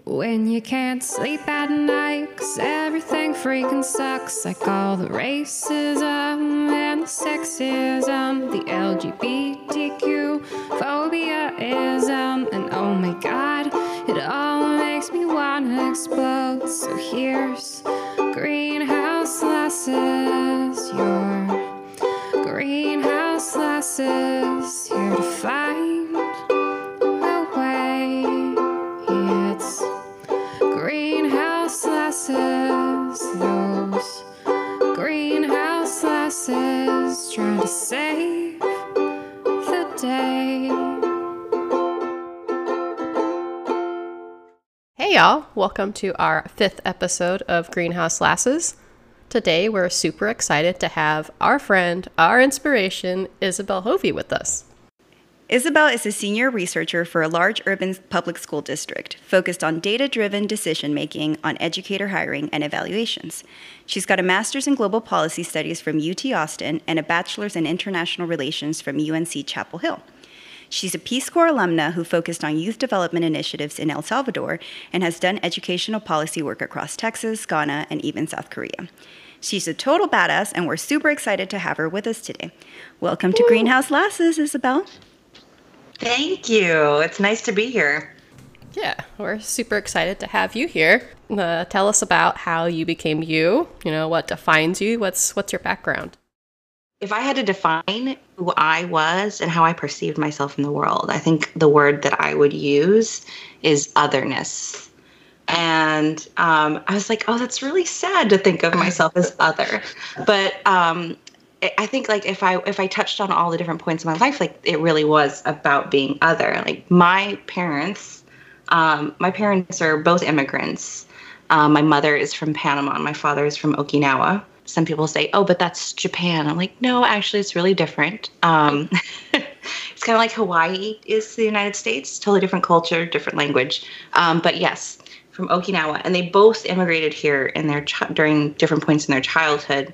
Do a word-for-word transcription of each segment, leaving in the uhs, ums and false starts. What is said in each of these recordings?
When you can't sleep at night, 'cause everything freaking sucks. Like all the racism and the sexism, the L G B T Q phobia-ism. And oh my god, it all makes me wanna explode. So here's Greenhouse Lasses, your Greenhouse Lasses, here to find a way. It's Greenhouse Lasses, those Greenhouse Lasses trying to save the day. Hey y'all, welcome to our fifth episode of Greenhouse Lasses. Today we're super excited to have our friend, our inspiration, Isabel Hovey with us. Isabel is a senior researcher for a large urban public school district focused on data-driven decision-making on educator hiring and evaluations. She's got a master's in global policy studies from U T Austin and a bachelor's in international relations from U N C Chapel Hill. She's a Peace Corps alumna who focused on youth development initiatives in El Salvador and has done educational policy work across Texas, Ghana, and even South Korea. She's a total badass, and we're super excited to have her with us today. Welcome to Woo. Greenhouse Lasses, Isabel. Thank you. It's nice to be here. Yeah, we're super excited to have you here. Uh, tell us about how you became you. You know, what defines you? What's what's your background? If I had to define who I was and how I perceived myself in the world, I think the word that I would use is otherness. And um, I was like, oh, that's really sad to think of myself as other. But um, I think like if I if I touched on all the different points of my life, like it really was about being other. Like my parents, um, my parents are both immigrants. Um, my mother is from Panama. My father is from Okinawa. Some people say, oh, but that's Japan. I'm like, no, actually, it's really different. Um, it's kind of like Hawaii is the United States. Totally different culture, different language. Um, but yes, from Okinawa. And they both immigrated here in their ch- during different points in their childhood.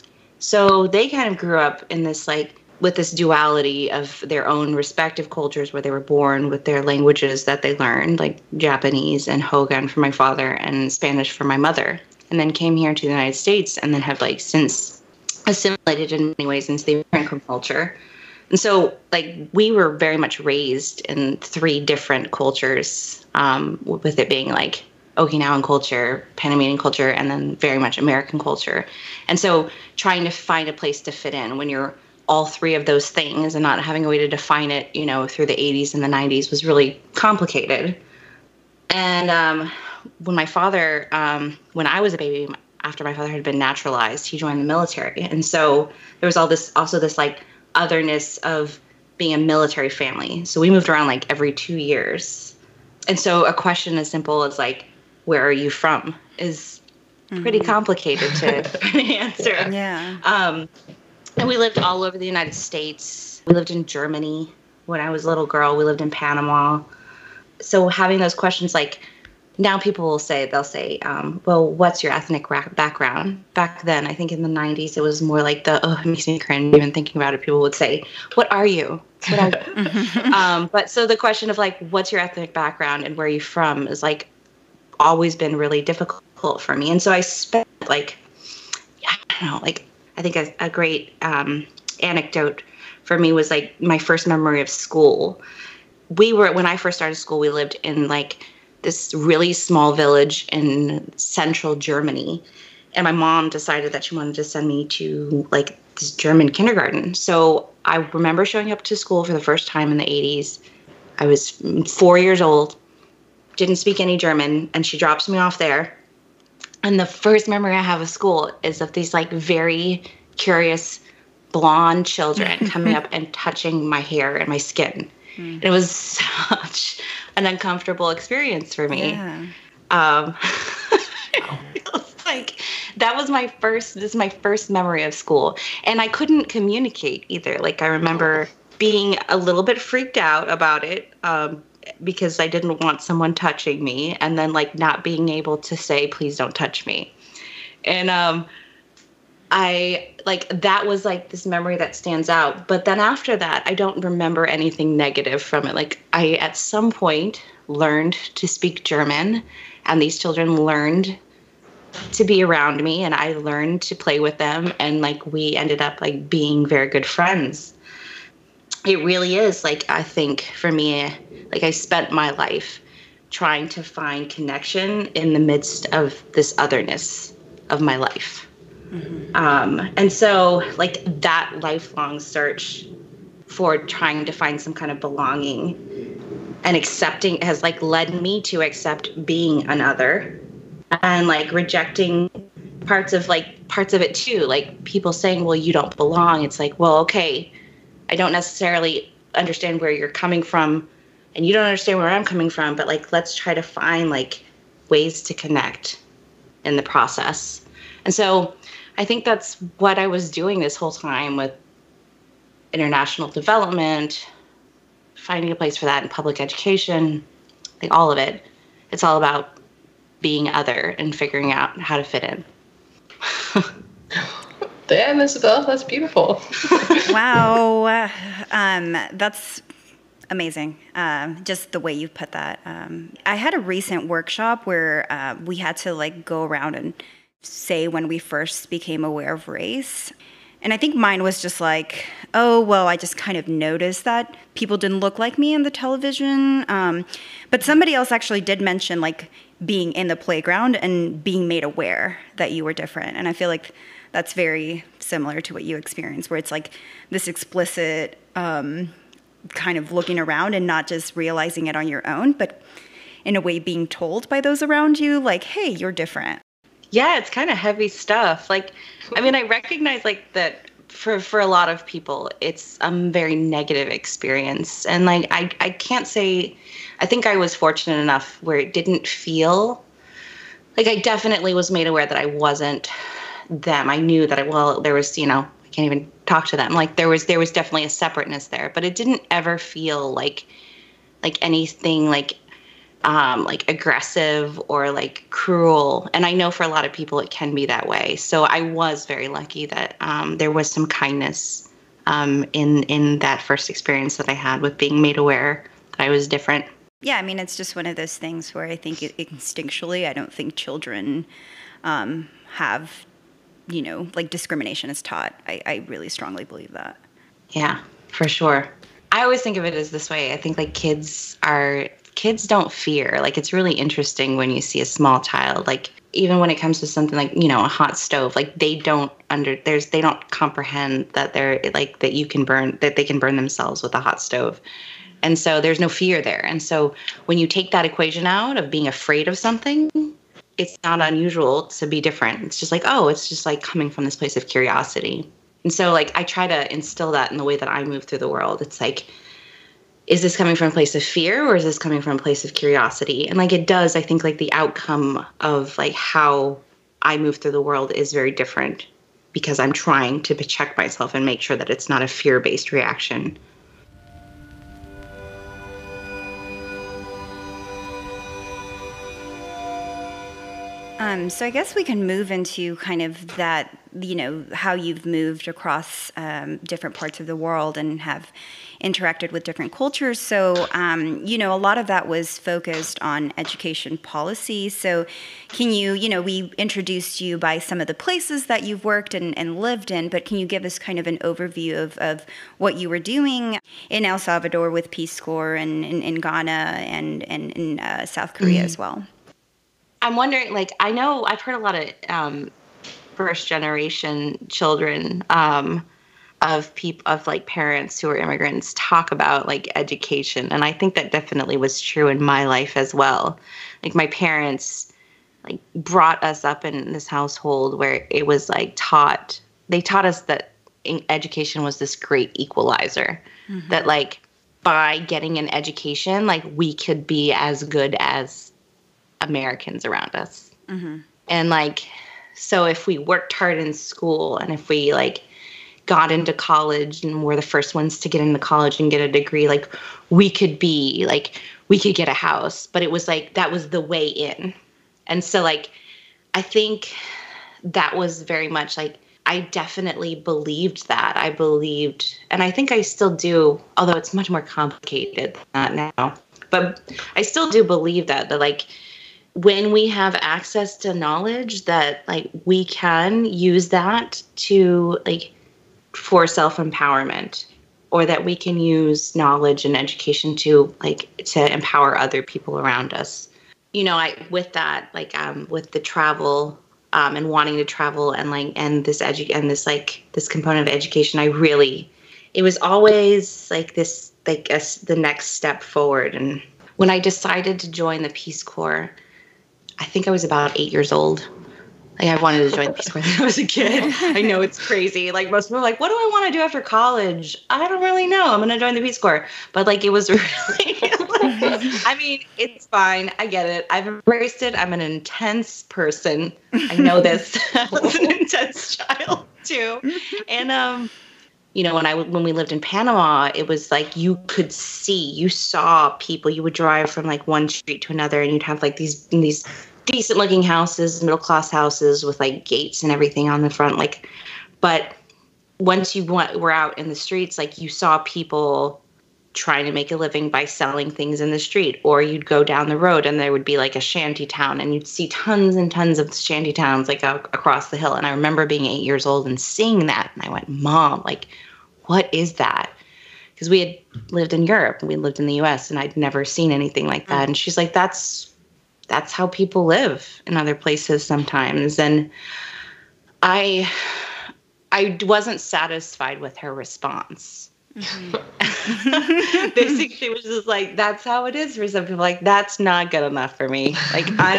So they kind of grew up in this, like, with this duality of their own respective cultures where they were born with their languages that they learned, like Japanese and Hogan for my father and Spanish for my mother. And then came here to the United States and then have like since assimilated in many ways into the American culture. And so like we were very much raised in three different cultures, um, with it being like Okinawan culture, Panamanian culture, and then very much American culture. And so trying to find a place to fit in when you're all three of those things and not having a way to define it, you know, through the eighties and the nineties was really complicated. And um, when my father, um, when I was a baby, after my father had been naturalized, he joined the military. And so there was all this, also this like otherness of being a military family. So we moved around like every two years. And so a question as simple as like, where are you from is pretty mm-hmm. complicated to answer. Yeah. Um, and we lived all over the United States. We lived in Germany. When I was a little girl, we lived in Panama. So having those questions, like now people will say, they'll say, um, well, what's your ethnic ra- background? Back then, I think in the nineties, it was more like the, oh, it makes me cringe even thinking about it. People would say, what are you? What are you? um, but so the question of like, what's your ethnic background and where are you from is like always been really difficult for me. And so I spent like, I don't know, like I think a, a great um, anecdote for me was like my first memory of school. We were, when I first started school, we lived in like this really small village in central Germany. And my mom decided that she wanted to send me to like this German kindergarten. So I remember showing up to school for the first time in the eighties. I was four years old, didn't speak any German, and she drops me off there. And the first memory I have of school is of these like very curious blonde children coming up and touching my hair and my skin. Mm. It was such an uncomfortable experience for me. Yeah. Um, it was like that was my first. This is my first memory of school, and I couldn't communicate either. Like I remember being a little bit freaked out about it um, because I didn't want someone touching me, and then like not being able to say, "Please don't touch me," and um, I like that was like this memory that stands out. But then after that, I don't remember anything negative from it. Like I, at some point, learned to speak German, and these children learned to be around me, and I learned to play with them, and like we ended up like being very good friends. It really is like, I think for me, like I spent my life trying to find connection in the midst of this otherness of my life. Mm-hmm. Um, and so like that lifelong search for trying to find some kind of belonging and accepting has like led me to accept being another and like rejecting parts of like parts of it too. Like people saying, well, you don't belong. It's like, well, okay, I don't necessarily understand where you're coming from and you don't understand where I'm coming from, but like, let's try to find like ways to connect in the process. And so I think that's what I was doing this whole time with international development, finding a place for that in public education, like all of it. It's all about being other and figuring out how to fit in. Damn, Isabel, that's beautiful. Wow. Um, that's amazing. Um, just the way you put that. Um, I had a recent workshop where uh, we had to like go around and say when we first became aware of race. And I think mine was just like, oh, well, I just kind of noticed that people didn't look like me in the television. Um, but somebody else actually did mention like being in the playground and being made aware that you were different. And I feel like that's very similar to what you experienced, where it's like this explicit um, kind of looking around and not just realizing it on your own, but in a way being told by those around you, like, hey, you're different. Yeah, it's kind of heavy stuff. Like, I mean, I recognize like that for, for a lot of people, it's a very negative experience. And like, I, I can't say, I think I was fortunate enough where it didn't feel like I definitely was made aware that I wasn't them. I knew that I, well, there was, you know, I can't even talk to them. Like there was, there was definitely a separateness there, but it didn't ever feel like, like anything like, um, like aggressive or like cruel. And I know for a lot of people it can be that way. So I was very lucky that, um, there was some kindness, um, in, in that first experience that I had with being made aware that I was different. Yeah. I mean, it's just one of those things where I think it, instinctually, I don't think children, um, have, you know, like discrimination is taught. I, I really strongly believe that. Yeah, for sure. I always think of it as this way. I think like kids are, kids don't fear. Like it's really interesting when you see a small child, like even when it comes to something like, you know, a hot stove, like they don't under, there's, they don't comprehend that they're like, that you can burn, that they can burn themselves with a hot stove. And so there's no fear there. And so when you take that equation out of being afraid of something, it's not unusual to be different. It's just like, oh, it's just like coming from this place of curiosity. And so like, I try to instill that in the way that I move through the world. It's like, is this coming from a place of fear or is this coming from a place of curiosity? And like, it does, I think like the outcome of like how I move through the world is very different because I'm trying to check myself and make sure that it's not a fear-based reaction. Um, so I guess we can move into kind of that, you know, how you've moved across um, different parts of the world and have interacted with different cultures. So, um, you know, a lot of that was focused on education policy. So can you, you know, we introduced you by some of the places that you've worked and, and lived in, but can you give us kind of an overview of, of what you were doing in El Salvador with Peace Corps and in, in Ghana and, and in uh, South Korea mm-hmm. as well? I'm wondering, like, I know I've heard a lot of um, first generation children um, of people, of like parents who are immigrants talk about like education. And I think that definitely was true in my life as well. Like my parents like brought us up in this household where it was like taught, they taught us that education was this great equalizer, mm-hmm. that like by getting an education, like we could be as good as Americans around us. Mm-hmm. And like, so if we worked hard in school and if we like got into college and were the first ones to get into college and get a degree, like we could be like, we could get a house, but it was like, that was the way in. And so like, I think that was very much like, I definitely believed that. I believed, and I think I still do, although it's much more complicated than that now. But I still do believe that, that like when we have access to knowledge, that like we can use that to like for self-empowerment, or that we can use knowledge and education to like to empower other people around us. You know, I with that, like um, with the travel um, and wanting to travel and like and this edu- and this like this component of education, I really, it was always like this like a, the next step forward. And when I decided to join the Peace Corps, I think I was about eight years old. Like I wanted to join the Peace Corps when I was a kid. I know it's crazy. Like most people are like, what do I want to do after college? I don't really know. I'm going to join the Peace Corps. But like it was really, like, I mean, it's fine. I get it. I've embraced it. I'm an intense person. I know this. I was an intense child too. And, um, you know, when I when we lived in Panama, it was like you could see, you saw people. You would drive from like one street to another, and you'd have like these these decent looking houses, middle class houses with like gates and everything on the front. Like, but once you went, were out in the streets, like you saw people trying to make a living by selling things in the street, or you'd go down the road and there would be like a shanty town, and you'd see tons and tons of shanty towns like out across the hill. And I remember being eight years old and seeing that, and I went, Mom, like, what is that? Because we had lived in Europe and we lived in the U S and I'd never seen anything like that. And she's like, that's that's how people live in other places sometimes. And I I wasn't satisfied with her response. Mm-hmm. Basically, she was just like, that's how it is for some people. Like, that's not good enough for me. Like, I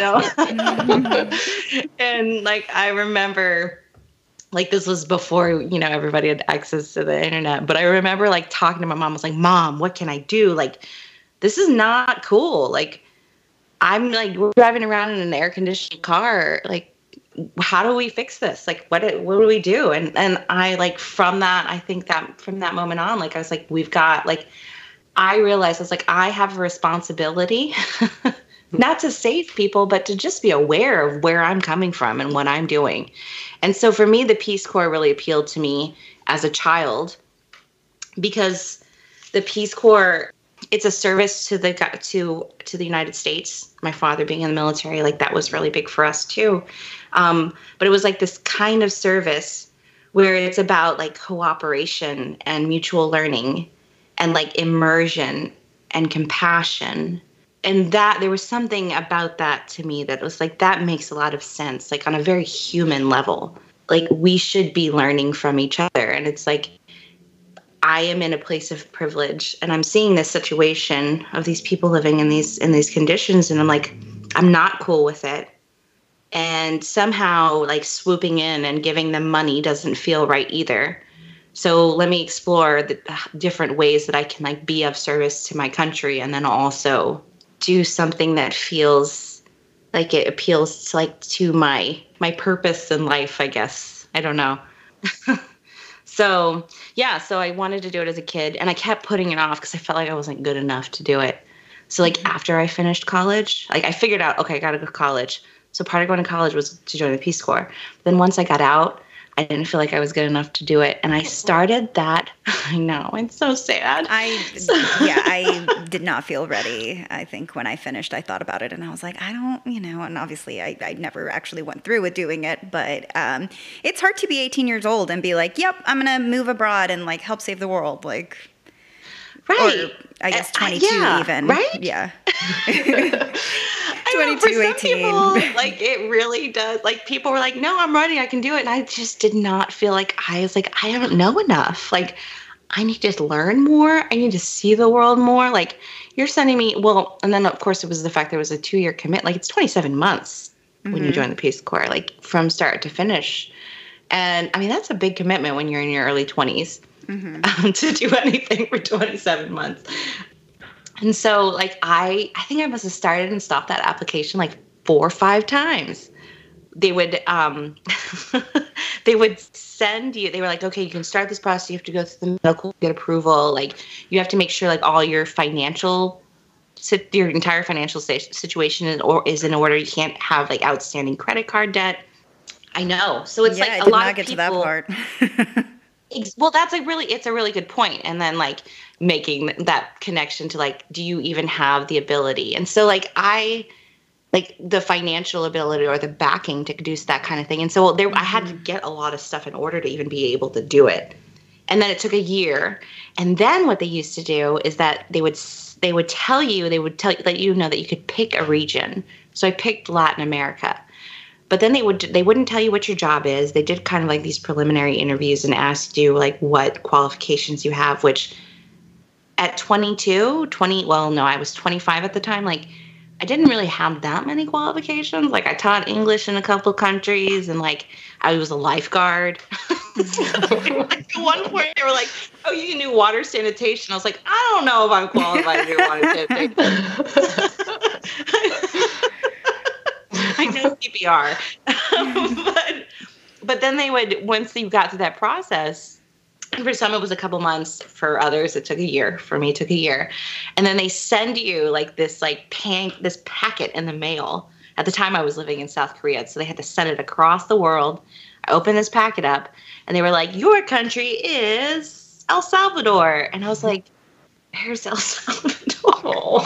don't. And like, I remember, like, this was before, you know, everybody had access to the internet. But I remember like talking to my mom. I was like, Mom, what can I do? Like, this is not cool. Like, I'm like, we're driving around in an air conditioned car. Like, how do we fix this? Like, what, what do we do? And, and I like, from that, I think that from that moment on, like, I was like, we've got like, I realized I was like, I have a responsibility not to save people, but to just be aware of where I'm coming from and what I'm doing. And so for me, the Peace Corps really appealed to me as a child, because the Peace Corps, it's a service to the to to the United States. My father being in the military, like that was really big for us too. Um, but it was like this kind of service where it's about like cooperation and mutual learning and like immersion and compassion. And that there was something about that to me that was like, that makes a lot of sense, like on a very human level. Like we should be learning from each other. And it's like, I am in a place of privilege and I'm seeing this situation of these people living in these in these conditions, and I'm like, I'm not cool with it. And somehow like swooping in and giving them money doesn't feel right either. So let me explore the different ways that I can like be of service to my country, and then also do something that feels like it appeals to like to my my purpose in life, I guess. I don't know. So, yeah, so I wanted to do it as a kid, and I kept putting it off because I felt like I wasn't good enough to do it. So, like, mm-hmm. after I finished college, like, I figured out, okay, I got to go to college. So part of going to college was to join the Peace Corps. Then once I got out, I didn't feel like I was good enough to do it. And I started that. I know, it's so sad. I, so. yeah, I did not feel ready. I think when I finished, I thought about it and I was like, I don't, you know, and obviously I, I never actually went through with doing it, but um, it's hard to be eighteen years old and be like, yep, I'm going to move abroad and like help save the world. Like, right. Or, I guess twenty-two uh, yeah, even. Right? Yeah. twenty-two, eighteen. People, like, it really does. Like, people were like, no, I'm ready. I can do it. And I just did not feel like, I was like, I don't know enough. Like, I need to learn more. I need to see the world more. Like, you're sending me, well, and then, of course, it was the fact there was a two-year commit. Like, it's twenty-seven months mm-hmm. when you join the Peace Corps, like, from start to finish. And, I mean, that's a big commitment when you're in your early twenties. Mm-hmm. Um, to do anything for twenty-seven months. And so, like, I, I think I must have started and stopped that application like four or five times. They would, um, they would send you, they were like, okay, you can start this process. You have to go through the medical, get approval. Like, you have to make sure, like, all your financial, your entire financial situation is, or is in order. You can't have, like, outstanding credit card debt. I know. So it's yeah, like I a did lot not of get people. to that part. Ex- Well, that's a really, it's a really good point. And then like making that connection to like, do you even have the ability? And so like I, like the financial ability or the backing to do that kind of thing. And so there, I had to get a lot of stuff in order to even be able to do it. And then it took a year. And then what they used to do is that they would, s- they would tell you, they would tell you, let you know that you could pick a region. So I picked Latin America. But then they would they wouldn't tell you what your job is. They did kind of like these preliminary interviews and asked you like what qualifications you have, which at twenty-two, twenty, well, no, I was twenty-five at the time. Like I didn't really have that many qualifications. Like I taught English in a couple countries and like I was a lifeguard. So, like, at one point they were like, oh, you can do water sanitation. I was like, I don't know if I'm qualified to do water sanitation. I know C P R. but, but then they would, once you got through that process, and for some it was a couple months, for others it took a year. For me, it took a year. And then they send you like this like pan, this packet in the mail. At the time I was living in South Korea, so they had to send it across the world. I opened this packet up and they were like, your country is El Salvador. And I was like, where's El Salvador?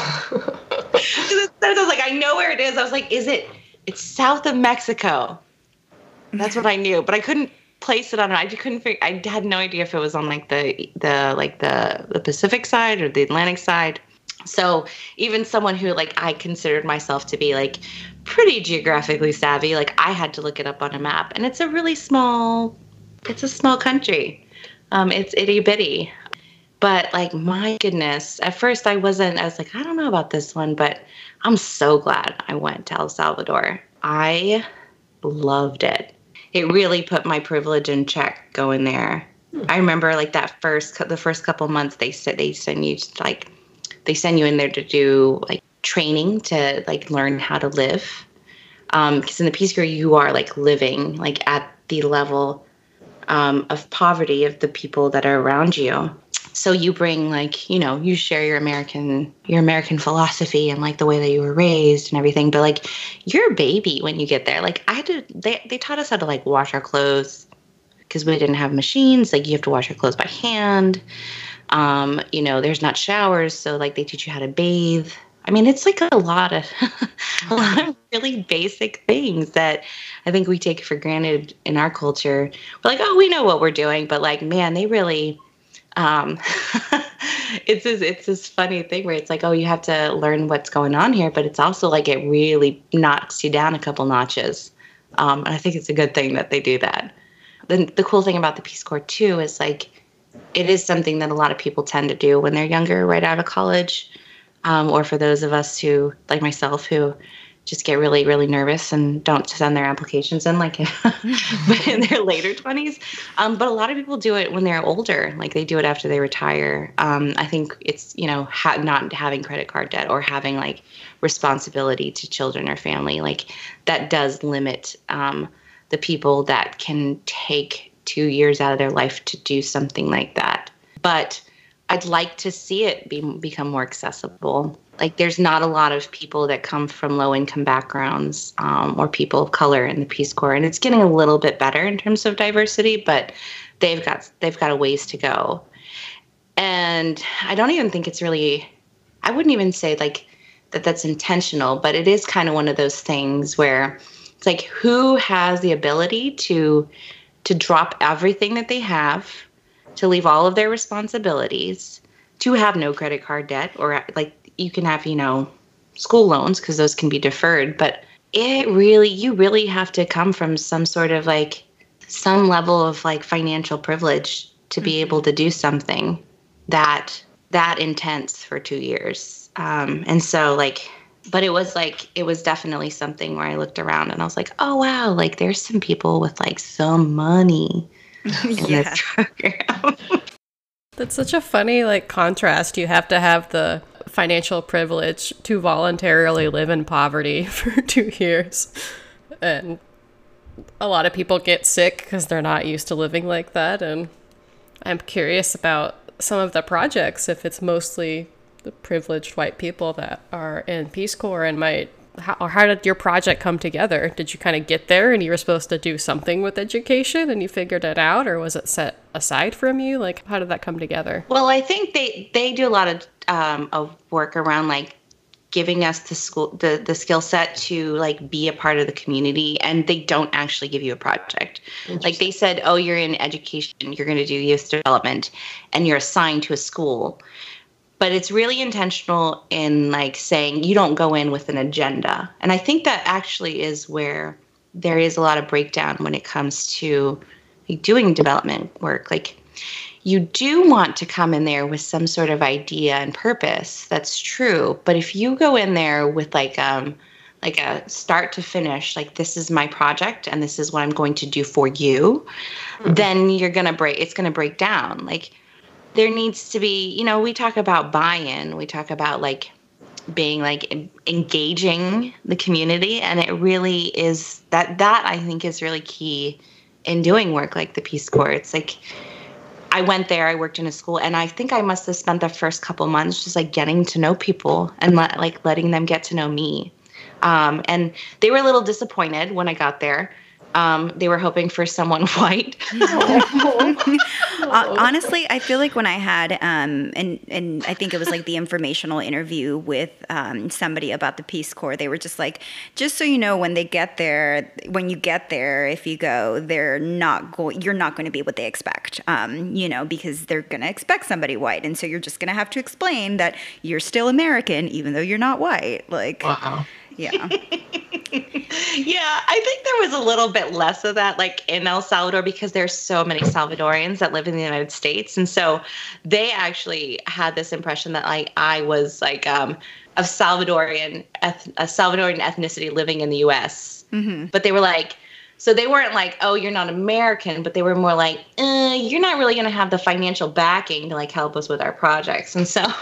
I was like, I know where it is. I was like, is it, it's south of Mexico. That's what I knew, but I couldn't place it on. I just couldn't figure. I had no idea if it was on like the the like the the Pacific side or the Atlantic side. So even someone who like I considered myself to be like pretty geographically savvy, like I had to look it up on a map, and it's a really small. It's a small country. Um, it's itty bitty. But like, my goodness, at first I wasn't, I was like, I don't know about this one, but I'm so glad I went to El Salvador. I loved it. It really put my privilege in check going there. Hmm. I remember like that first, the first couple months they said they send you like, they send you in there to do like training to like learn how to live. Um, because in the Peace Corps, you are like living like at the level um, of poverty of the people that are around you. So you bring like, you know, you share your American, your American philosophy and like the way that you were raised and everything. But like you're a baby when you get there. Like I had to, they, they taught us how to like wash our clothes because we didn't have machines. Like you have to wash your clothes by hand. Um, you know, there's not showers. So like they teach you how to bathe. I mean, it's like a lot of, a lot of really basic things that I think we take for granted in our culture. We're like, oh, we know what we're doing. But like, man, they really, Um, it's this, it's this funny thing where it's like, oh, you have to learn what's going on here, but it's also like it really knocks you down a couple notches. Um, and I think it's a good thing that they do that. The, the cool thing about the Peace Corps too is like, it is something that a lot of people tend to do when they're younger, right out of college. Um, or for those of us who, like myself, who just get really, really nervous and don't send their applications in like in their later twenties. Um, but a lot of people do it when they're older, like they do it after they retire. Um, I think it's, you know, ha- not having credit card debt or having like responsibility to children or family, like that does limit um, the people that can take two years out of their life to do something like that. But I'd like to see it be, become more accessible. Like there's not a lot of people that come from low income backgrounds um, or people of color in the Peace Corps. And it's getting a little bit better in terms of diversity, but they've got, they've got a ways to go. And I don't even think it's really, I wouldn't even say like that that's intentional, but it is kind of one of those things where it's like, who has the ability to, to drop everything that they have, to leave all of their responsibilities, to have no credit card debt, or like you can have, you know, school loans because those can be deferred. But it really, you really have to come from some sort of like some level of like financial privilege to be able to do something that that intense for two years. Um, and so like, but it was like, it was definitely something where I looked around and I was like, oh, wow, like there's some people with like some money in Yeah. this program. That's such a funny like contrast. You have to have the financial privilege to voluntarily live in poverty for two years. And a lot of people get sick because they're not used to living like that. And I'm curious about some of the projects, if it's mostly the privileged white people that are in Peace Corps and might how, or how did your project come together? Did you kind of get there and you were supposed to do something with education and you figured it out, or was it set aside from you? Like, how did that come together? Well, I think they, they do a lot of, um, of work around like giving us the school, the, the skill set to like be a part of the community, and they don't actually give you a project. Like they said, oh, you're in education, you're going to do youth development, and you're assigned to a school. But it's really intentional in like saying you don't go in with an agenda. And I think that actually is where there is a lot of breakdown when it comes to like, doing development work. Like you do want to come in there with some sort of idea and purpose. That's true. But if you go in there with like um like a start to finish, like this is my project and this is what I'm going to do for you, mm-hmm. then you're gonna break. It's gonna break down. Like there needs to be, you know, we talk about buy-in. We talk about like being like engaging the community, and it really is that. That I think is really key in doing work like the Peace Corps. It's like. I went there, I worked in a school, and I think I must have spent the first couple months just like getting to know people and let, like letting them get to know me. Um, and they were a little disappointed when I got there. Um, they were hoping for someone white. Honestly, I feel like when I had, um, and, and I think it was like the informational interview with um, somebody about the Peace Corps, they were just like, just so you know, when they get there, when you get there, if you go, they're not going, you're not going to be what they expect, um, you know, because they're going to expect somebody white. And so you're just going to have to explain that you're still American, even though you're not white. Like, wow. Yeah. Yeah, I think there was a little bit less of that, like in El Salvador, because there's so many Salvadorians that live in the United States, and so they actually had this impression that like I was like um, a Salvadorian, eth- a Salvadorian ethnicity living in the U S. Mm-hmm. But they were like, so they weren't like, oh, you're not American, but they were more like, uh, you're not really going to have the financial backing to like help us with our projects, and so.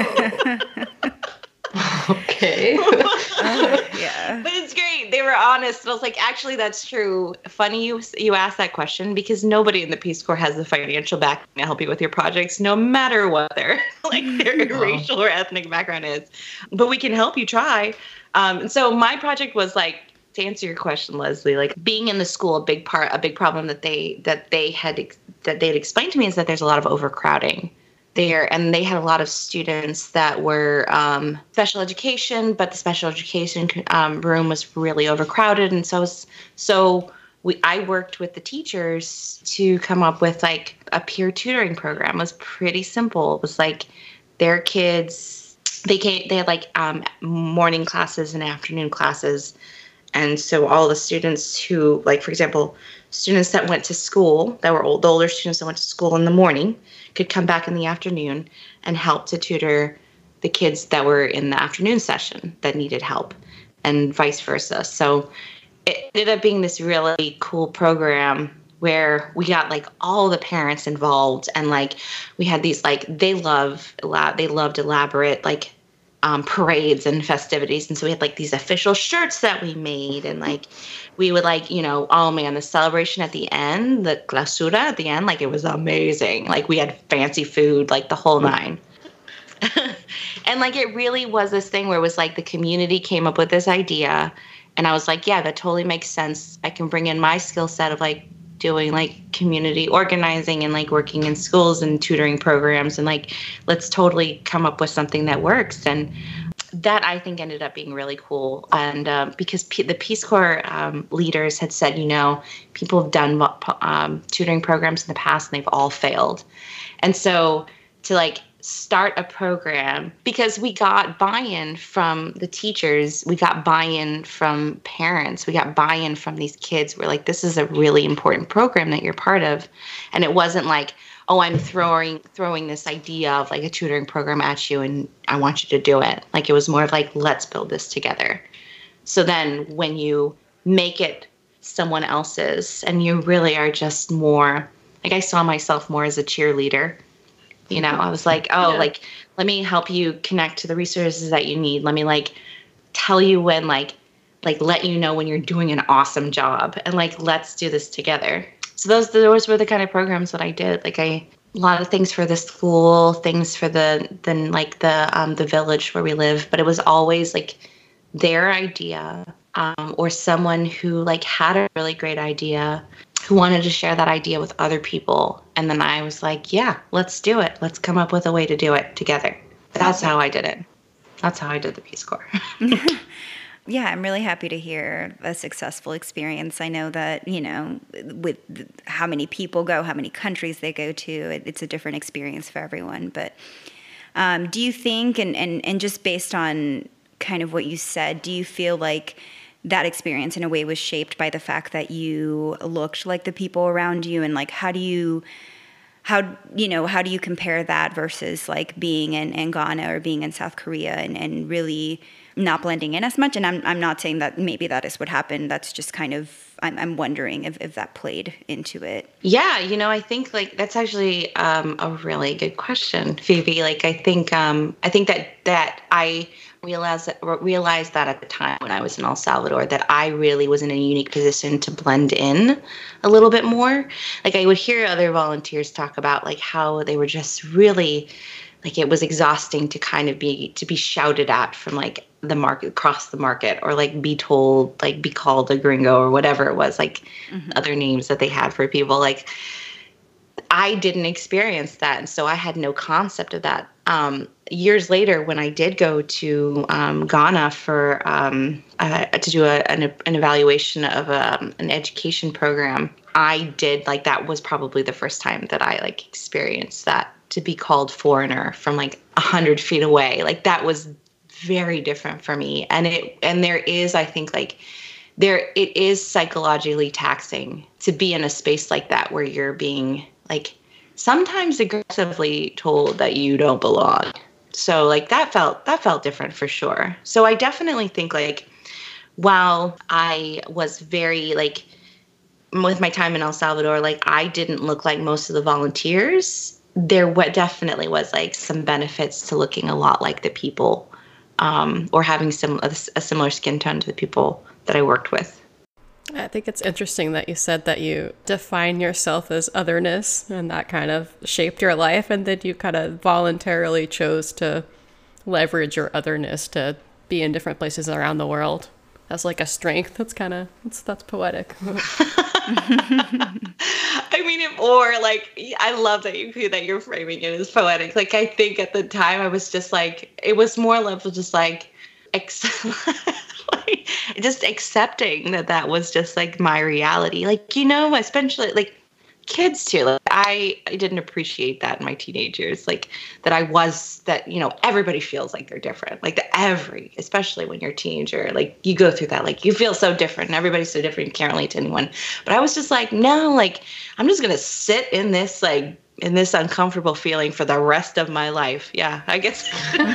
Okay. uh, yeah. But it's great. They were honest. And I was like, actually, that's true. Funny you you asked that question, because nobody in the Peace Corps has the financial backing to help you with your projects, no matter what their like their wow. racial or ethnic background is. But we can help you try. Um, and so my project was like, to answer your question, Leslie, like being in the school, a big part, a big problem that they that they had that they had explained to me is that there's a lot of overcrowding there, and they had a lot of students that were um, special education, but the special education um, room was really overcrowded, and so was, so we I worked with the teachers to come up with like a peer tutoring program. It was pretty simple. It was like their kids, they came, they had like um, morning classes and afternoon classes, and so all the students who, like for example, students that went to school, that were old, the older students that went to school in the morning, could come back in the afternoon and help to tutor the kids that were in the afternoon session that needed help, and vice versa. So it ended up being this really cool program where we got like all the parents involved, and like we had these like they love they loved elaborate like um, parades and festivities, and so we had like these official shirts that we made, and like we would like, you know, oh man, the celebration at the end, the clausura at the end, like it was amazing. Like we had fancy food, like the whole nine. And like it really was this thing where it was like the community came up with this idea, and I was like, yeah, that totally makes sense. I can bring in my skill set of like doing like community organizing and like working in schools and tutoring programs, and like let's totally come up with something that works. And that I think ended up being really cool. And uh, because P- the Peace Corps um, leaders had said, you know, people have done um, tutoring programs in the past and they've all failed. And so to like start a program, because we got buy-in from the teachers, we got buy-in from parents, we got buy-in from these kids. We're like, this is a really important program that you're part of. And it wasn't like, oh, I'm throwing throwing this idea of like a tutoring program at you and I want you to do it. Like it was more of like, let's build this together. So then when you make it someone else's and you really are just more, like I saw myself more as a cheerleader. You know, I was like, oh, yeah. like, let me help you connect to the resources that you need. Let me like tell you when like, like let you know when you're doing an awesome job, and like, let's do this together. So those those were the kind of programs that I did. Like I, a lot of things for the school, things for the, then like the, um, the village where we live, but it was always like their idea, um, or someone who like had a really great idea, who wanted to share that idea with other people. And then I was like, yeah, let's do it. Let's come up with a way to do it together. That's how I did it. That's how I did the Peace Corps. Yeah, I'm really happy to hear a successful experience. I know that, you know, with how many people go, how many countries they go to, it, it's a different experience for everyone. But um, do you think, and, and, and just based on kind of what you said, do you feel like that experience in a way was shaped by the fact that you looked like the people around you? And like, how do you, how, you know, how do you compare that versus like being in, in Ghana or being in South Korea and, and really not blending in as much? And I'm I'm not saying that maybe that is what happened. That's just kind of, I'm, I'm wondering if, if that played into it. Yeah, you know, I think like that's actually um, a really good question, Phoebe. Like, I think um, I think that that I realized that, realized that at the time when I was in El Salvador, that I really was in a unique position to blend in a little bit more. Like, I would hear other volunteers talk about like how they were just really, like, it was exhausting to kind of be to be shouted at from like the market, across the market, or like be told, like be called a gringo or whatever it was, like mm-hmm. other names that they had for people. Like, I didn't experience that, and so I had no concept of that. Um, years later, when I did go to um, Ghana for um, uh, to do a, an, an evaluation of a, an education program, I did like that was probably the first time that I like experienced that, to be called foreigner from like a hundred feet away. Like, that was very different for me. And it, and there is, I think like there, it is psychologically taxing to be in a space like that where you're being like sometimes aggressively told that you don't belong. So like that felt, that felt different for sure. So I definitely think like, while I was very like, with my time in El Salvador, like I didn't look like most of the volunteers, there what definitely was like some benefits to looking a lot like the people, um, or having some a, a similar skin tone to the people that I worked with. I think it's interesting that you said that you define yourself as otherness, and that kind of shaped your life, and then you kind of voluntarily chose to leverage your otherness to be in different places around the world as like a strength. That's kind of that's that's poetic. I mean, or like, I love that you that you're framing it as poetic. Like, I think at the time I was just like, it was more level just like, ex- like, just accepting that that was just like my reality. Like, you know, especially like kids too. Like, I, I didn't appreciate that in my teenage years. Like, that I was that, you know, everybody feels like they're different. Like, the every, especially when you're a teenager, like you go through that, like you feel so different and everybody's so different. You can't relate to anyone. But I was just like, no, like, I'm just going to sit in this, like, in this uncomfortable feeling for the rest of my life. Yeah, I guess.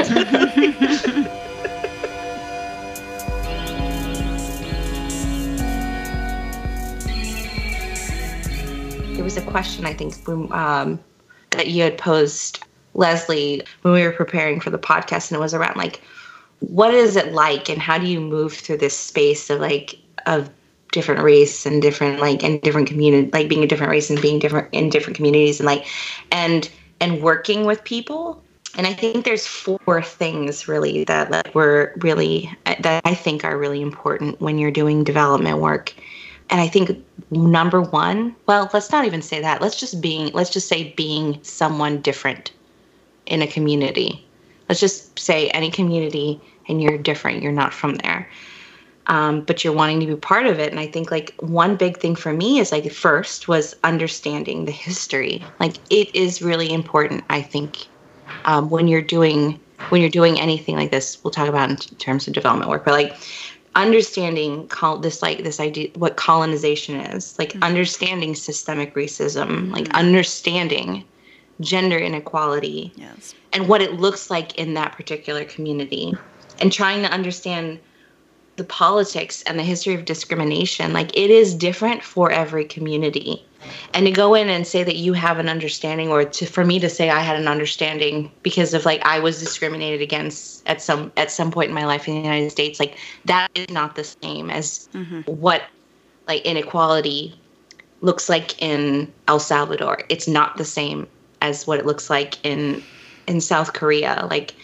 There was a question, I think, um, that you had posed, Leslie, when we were preparing for the podcast, and it was around like, what is it like, and how do you move through this space of like of different race and different like and different community, like being a different race and being different in different communities, and like and and working with people. And I think there's four things really that like were really that I think are really important when you're doing development work. And I think number one, well, let's not even say that. Let's just being, let's just say being someone different in a community. Let's just say any community and you're different. You're not from there. Um, but you're wanting to be part of it. And I think like one big thing for me is like first was understanding the history. Like it is really important, I think, um, when you're doing, when you're doing anything like this, we'll talk about in t- terms of development work, but like, understanding col- this like this idea what colonization is, like mm-hmm. understanding systemic racism, mm-hmm. like understanding gender inequality, yes. and what it looks like in that particular community, and trying to understand the politics and the history of discrimination. Like it is different for every community. And to go in and say that you have an understanding, or to for me to say I had an understanding because of like I was discriminated against at some at some point in my life in the United States, like that is not the same as mm-hmm. what like inequality looks like in El Salvador. It's not the same as what it looks like in in South Korea. Like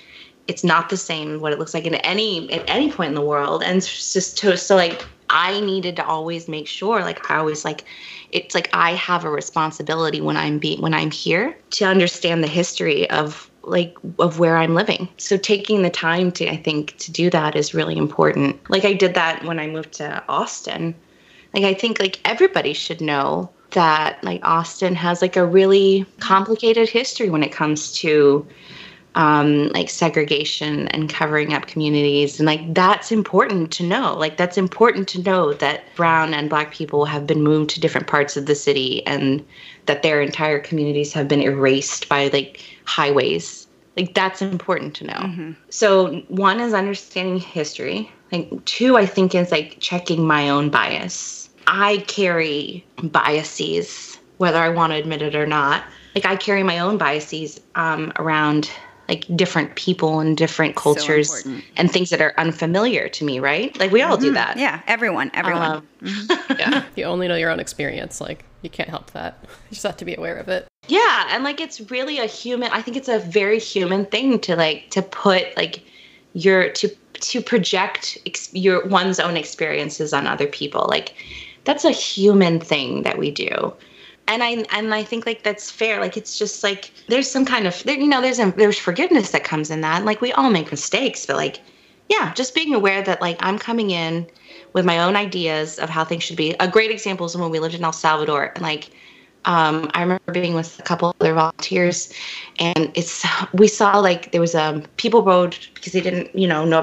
it's not the same what it looks like in any at any point in the world. And it's just to, so like I needed to always make sure, like I always like, it's like I have a responsibility when I'm being when I'm here to understand the history of like of where I'm living. So taking the time to, I think, to do that is really important. Like I did that when I moved to Austin. Like I think like everybody should know that like Austin has like a really complicated history when it comes to um, like segregation and covering up communities. And like, that's important to know. Like, that's important to know that brown and black people have been moved to different parts of the city and that their entire communities have been erased by like highways. Like, that's important to know. Mm-hmm. So one is understanding history. Like, two, I think, is like checking my own bias. I carry biases, whether I want to admit it or not. Like, I carry my own biases um, around like different people and different cultures so and things that are unfamiliar to me, right? Like we all mm-hmm. do that. Yeah, everyone, everyone. Um, mm-hmm. Yeah, you only know your own experience. Like you can't help that. You just have to be aware of it. Yeah, and like it's really a human. I think it's a very human thing to like to put like your to to project ex- your one's own experiences on other people. Like that's a human thing that we do. And I and I think like that's fair. Like it's just like there's some kind of there, you know there's a, there's forgiveness that comes in that. Like we all make mistakes, but like yeah, just being aware that like I'm coming in with my own ideas of how things should be. A great example is when we lived in El Salvador, and like um, I remember being with a couple other volunteers, and it's we saw like there was a people rode because they didn't you know know.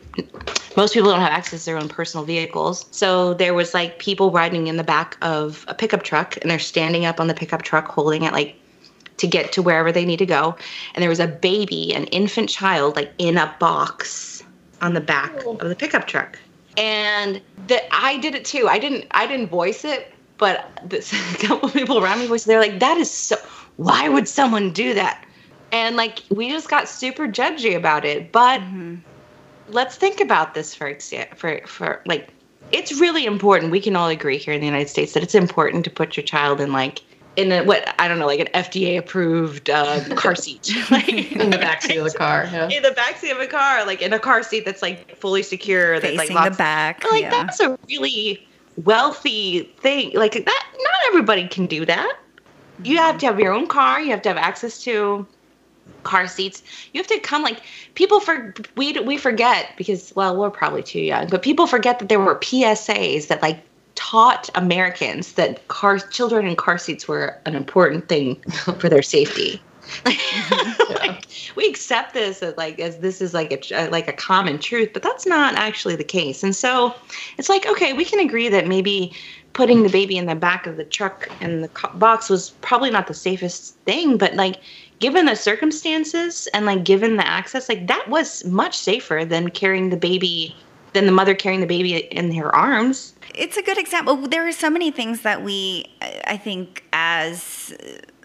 Most people don't have access to their own personal vehicles. So there was like people riding in the back of a pickup truck and they're standing up on the pickup truck holding it like to get to wherever they need to go. And there was a baby, an infant child, like in a box on the back of the pickup truck. And that I did it too. I didn't I didn't voice it, but this, a couple of people around me voiced it. They're like, that is so, why would someone do that? And like we just got super judgy about it. But mm-hmm. let's think about this for for for like it's really important. We can all agree here in the United States that it's important to put your child in like in a what I don't know like an F D A approved uh, car seat, like in the backseat of the car, yeah. in the backseat of a car, like in a car seat that's like fully secure, facing that, like, lots, the back. Like yeah. that's a really wealthy thing. Like that, not everybody can do that. You have to have your own car. You have to have access to car seats. You have to come like people for we we forget because well we're probably too young, but people forget that there were P S As that like taught Americans that car children in car seats were an important thing for their safety. Mm-hmm. like, yeah. We accept this as like as this is like a like a common truth, but that's not actually the case. And so it's like okay, we can agree that maybe putting the baby in the back of the truck and the co- box was probably not the safest thing, but like given the circumstances and like given the access, like that was much safer than carrying the baby, than the mother carrying the baby in her arms. It's a good example. There are so many things that we, I think, as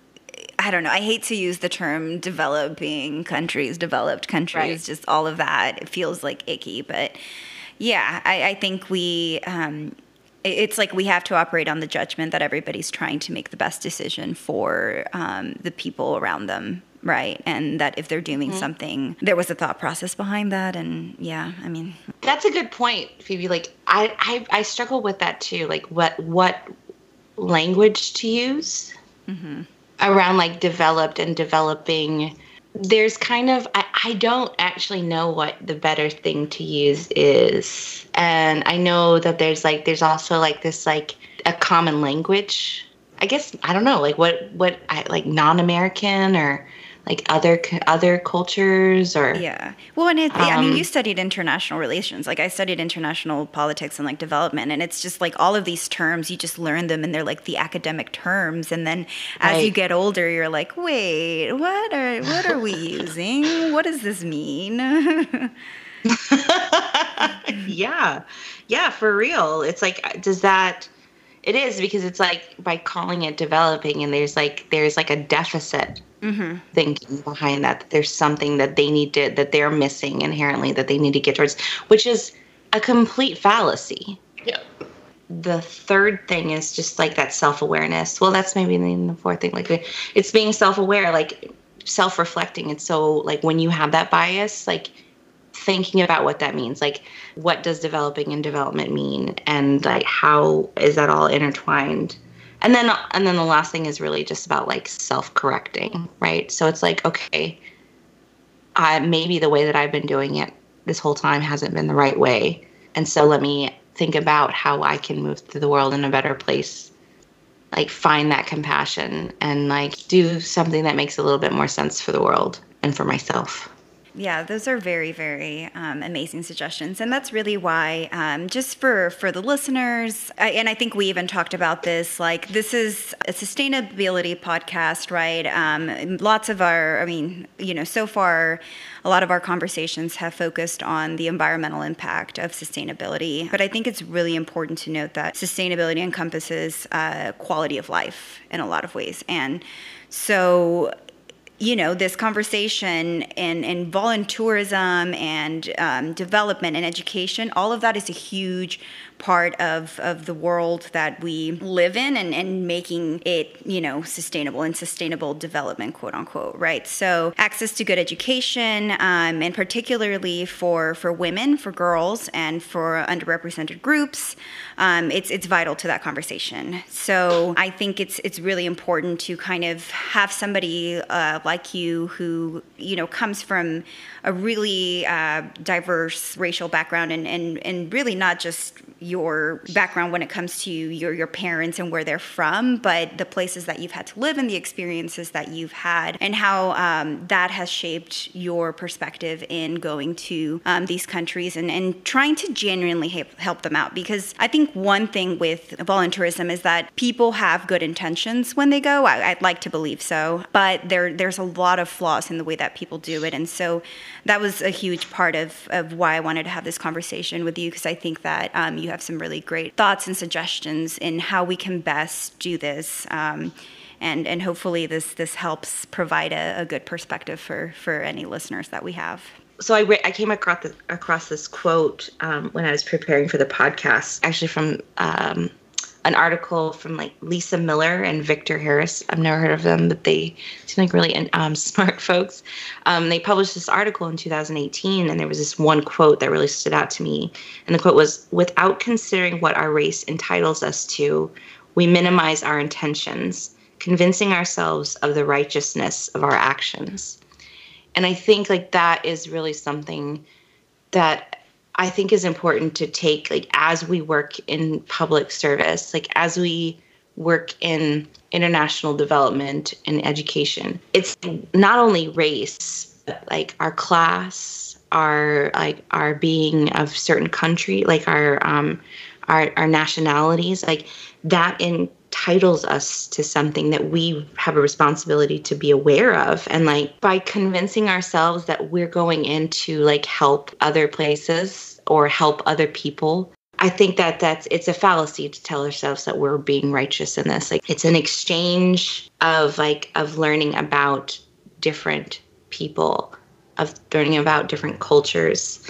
I don't know, I hate to use the term developing countries, developed countries, right. Just all of that. It feels like icky, but yeah, I, I think we. Um, It's like we have to operate on the judgment that everybody's trying to make the best decision for um, the people around them, right? And that if they're doing mm-hmm. something, there was a thought process behind that. And yeah, I mean. That's a good point, Phoebe. Like, I, I, I struggle with that too. Like, what, what language to use mm-hmm. around like developed and developing. There's kind of, I, I don't actually know what the better thing to use is. And I know that there's like, there's also like this, like a common language, I guess, I don't know, like what, what I like non-American or like other, other cultures or. Yeah. Well, and it, um, I mean, you studied international relations. Like I studied international politics and like development. And it's just like all of these terms, you just learn them and they're like the academic terms. And then as right. you get older, you're like, wait, what are, what are we using? What does this mean? yeah. Yeah, for real. It's like, does that, it is because it's like by calling it developing and there's like, there's like a deficit. Mm-hmm. Thinking behind that, that there's something that they need to, that they're missing inherently that they need to get towards, which is a complete fallacy. Yeah. The third thing is just like that self-awareness. Well, that's maybe the fourth thing. Like it's being self-aware, like self-reflecting. And so like when you have that bias, like thinking about what that means, like what does developing and development mean, and like how is that all intertwined? And then and then the last thing is really just about like self-correcting, right? So it's like, okay, I, maybe the way that I've been doing it this whole time hasn't been the right way. And so let me think about how I can move through the world in a better place, like find that compassion and like do something that makes a little bit more sense for the world and for myself. Yeah, those are very, very um, amazing suggestions. And that's really why, um, just for, for the listeners, I, and I think we even talked about this, like this is a sustainability podcast, right? Um, lots of our, I mean, you know, so far, a lot of our conversations have focused on the environmental impact of sustainability. But I think it's really important to note that sustainability encompasses uh, quality of life in a lot of ways. And so, you know, this conversation and, and volunteerism and um, development and education, all of that is a huge part of, of the world that we live in, and, and making it, you know, sustainable and sustainable development, quote unquote, right? So access to good education, um, and particularly for, for women, for girls, and for underrepresented groups, um, it's it's vital to that conversation. So I think it's it's really important to kind of have somebody uh, like you who, you know, comes from a really uh, diverse racial background, and, and, and really not just your background when it comes to your, your parents and where they're from, but the places that you've had to live and the experiences that you've had, and how um, that has shaped your perspective in going to um, these countries and, and trying to genuinely help, help them out. Because I think one thing with volunteerism is that people have good intentions when they go. I, I'd like to believe so, but there there's a lot of flaws in the way that people do it. And so that was a huge part of, of why I wanted to have this conversation with you, because I think that um, you have some really great thoughts and suggestions in how we can best do this. Um, and, and hopefully this this helps provide a, a good perspective for, for any listeners that we have. So I, re- I came across this, across this quote um, when I was preparing for the podcast, actually from um, an article from like Lisa Miller and Victor Harris. I've never heard of them, but they seem like really um, smart folks. Um, they published this article in two thousand eighteen, and there was this one quote that really stood out to me. And the quote was, "Without considering what our race entitles us to, we minimize our intentions, convincing ourselves of the righteousness of our actions." And I think like that is really something that I think is important to take, like, as we work in public service, like as we work in international development and education. It's not only race, but like our class, our like our being of certain country, like our um our our nationalities, like that entitles us to something that we have a responsibility to be aware of. And like by convincing ourselves that we're going in to like help other places or help other people, I think that that's, it's a fallacy to tell ourselves that we're being righteous in this. Like it's an exchange of like, of learning about different people, of learning about different cultures,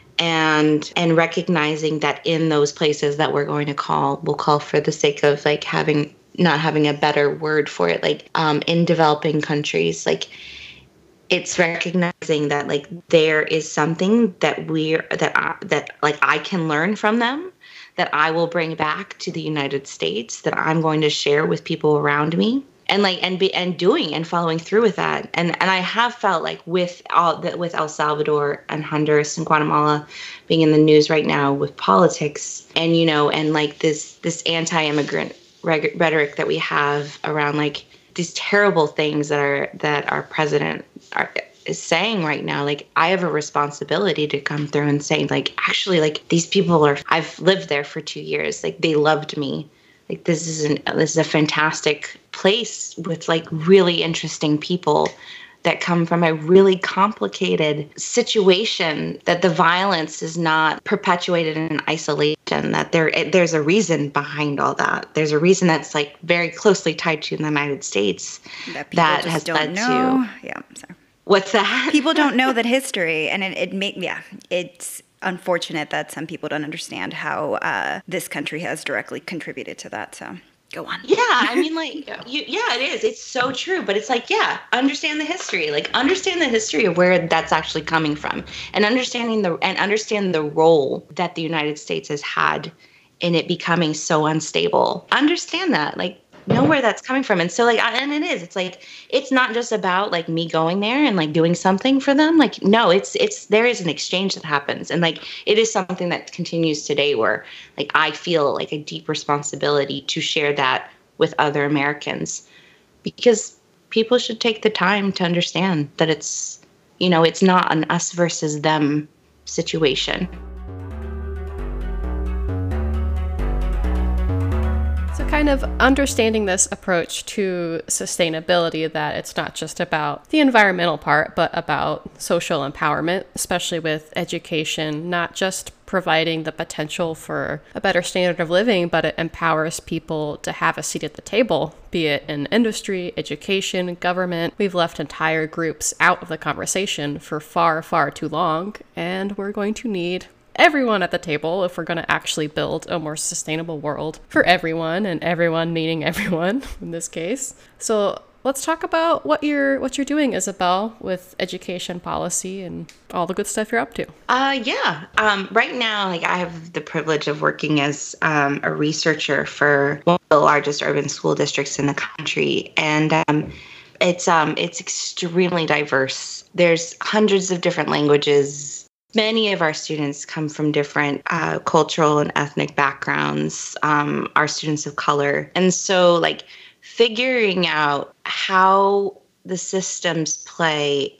and, and recognizing that in those places that we're going to call, we'll call for the sake of like having, not having a better word for it, like um, in developing countries, like it's recognizing that like there is something that we're that I, that like I can learn from them, that I will bring back to the United States, that I'm going to share with people around me, and like and be and doing and following through with that. And and I have felt like with all that with El Salvador and Honduras and Guatemala being in the news right now with politics, and you know, and like this this anti-immigrant reg- rhetoric that we have around like these terrible things that are that our president are, is saying right now. Like I have a responsibility to come through and say like, actually, like these people are, I've lived there for two years. Like they loved me. Like this is an this is a fantastic place with like really interesting people that come from a really complicated situation, that the violence is not perpetuated in isolation, that there there's a reason behind all that. There's a reason that's like very closely tied to the United States that, that has led know. to. Yeah, sorry. What's that? People don't know that history, and it, it make yeah, it's unfortunate that some people don't understand how uh, this country has directly contributed to that. So Go on. Yeah, I mean, like, you, yeah, it is. It's so true. But it's like, yeah, understand the history. Like, understand the history of where that's actually coming from, and understanding the and understand the role that the United States has had in it becoming so unstable. Understand that, like, know where that's coming from. And so, like, and it is. It's like, it's not just about like me going there and like doing something for them. Like, no, it's it's there is an exchange that happens, and like it is something that continues today, where like I feel like a deep responsibility to share that with other Americans, because people should take the time to understand that it's, you know, it's not an us versus them situation. Kind of understanding this approach to sustainability, that it's not just about the environmental part, but about social empowerment, especially with education, not just providing the potential for a better standard of living, but it empowers people to have a seat at the table, be it in industry, education, government. We've left entire groups out of the conversation for far, far too long, and we're going to need everyone at the table if we're going to actually build a more sustainable world for everyone, and everyone meaning everyone in this case. So let's talk about what you're what you're doing, Isabel, with education policy and all the good stuff you're up to. Uh, yeah. Um, right now, like I have the privilege of working as um, a researcher for one of the largest urban school districts in the country, and um, it's um, it's extremely diverse. There's hundreds of different languages. Many of our students come from different uh, cultural and ethnic backgrounds, um, our students of color. And so, like, figuring out how the systems play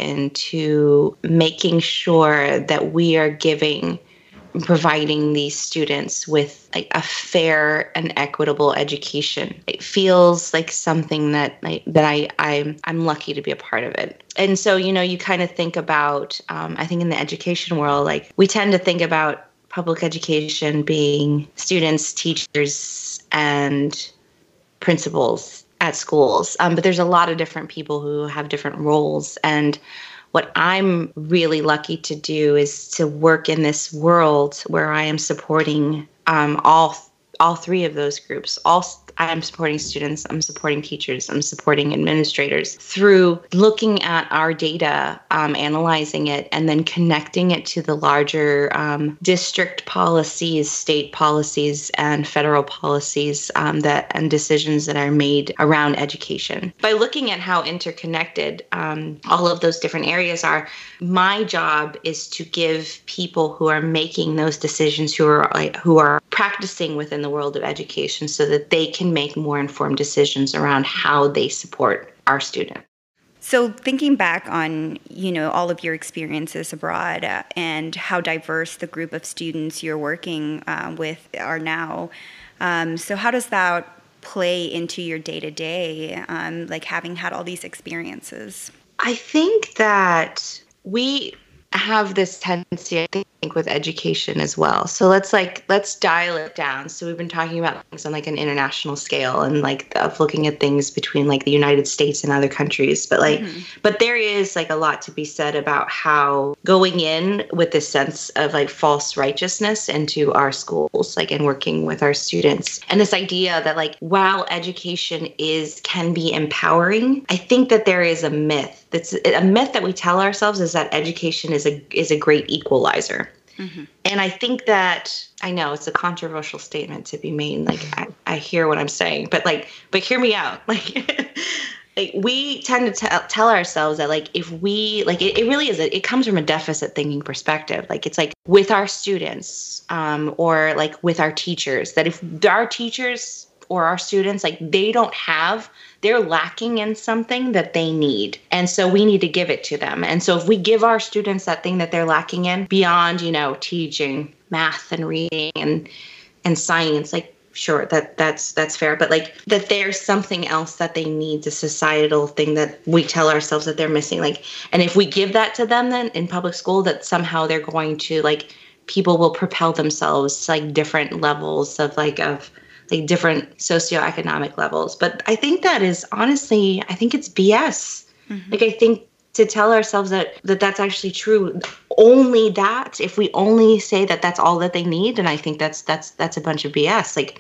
into making sure that we are giving, providing these students with like a fair and equitable education. It feels like something that like, that I I'm I'm lucky to be a part of it. And so, you know, you kind of think about, um, I think in the education world, like we tend to think about public education being students, teachers, and principals at schools. Um, but there's a lot of different people who have different roles. And what I'm really lucky to do is to work in this world where I am supporting um, all all three of those groups. All I am supporting students, I'm supporting teachers, I'm supporting administrators through looking at our data, um, analyzing it, and then connecting it to the larger um, district policies, state policies, and federal policies um, that and decisions that are made around education. By looking at how interconnected um, all of those different areas are, my job is to give people who are making those decisions, who are like, who are practicing within the world of education, so that they can make more informed decisions around how they support our students. So thinking back on, you know, all of your experiences abroad uh, and how diverse the group of students you're working uh, with are now, um, so how does that play into your day-to-day, um, like having had all these experiences? I think that we have this tendency, I think, with education as well. So let's like, let's dial it down. So we've been talking about things on like an international scale and like of looking at things between like the United States and other countries. But like, mm-hmm. but there is like a lot to be said about how going in with this sense of like false righteousness into our schools, like and working with our students. And this idea that like, while education is, can be empowering, I think that there is a myth. That's a myth that we tell ourselves, is that education is a is a great equalizer. Mm-hmm. And I think that, I know it's a controversial statement to be made. Like I, I hear what I'm saying, but like, but hear me out. Like, like we tend to t- tell ourselves that like, if we like, it, it really is, a, it comes from a deficit thinking perspective. Like it's like with our students um, or like with our teachers, that if our teachers or our students, like they don't have, they're lacking in something that they need. And so we need to give it to them. And so if we give our students that thing that they're lacking in beyond, you know, teaching math and reading and, and science, like, sure, that that's, that's fair. But like that there's something else that they need, the societal thing that we tell ourselves that they're missing. Like, and if we give that to them then in public school, that somehow they're going to like, people will propel themselves to like different levels of like, of, like different socioeconomic levels. But I think that is honestly, I think it's B S. Mm-hmm. Like I think to tell ourselves that, that that's actually true, only that, if we only say that that's all that they need, then I think that's that's that's a bunch of B S. Like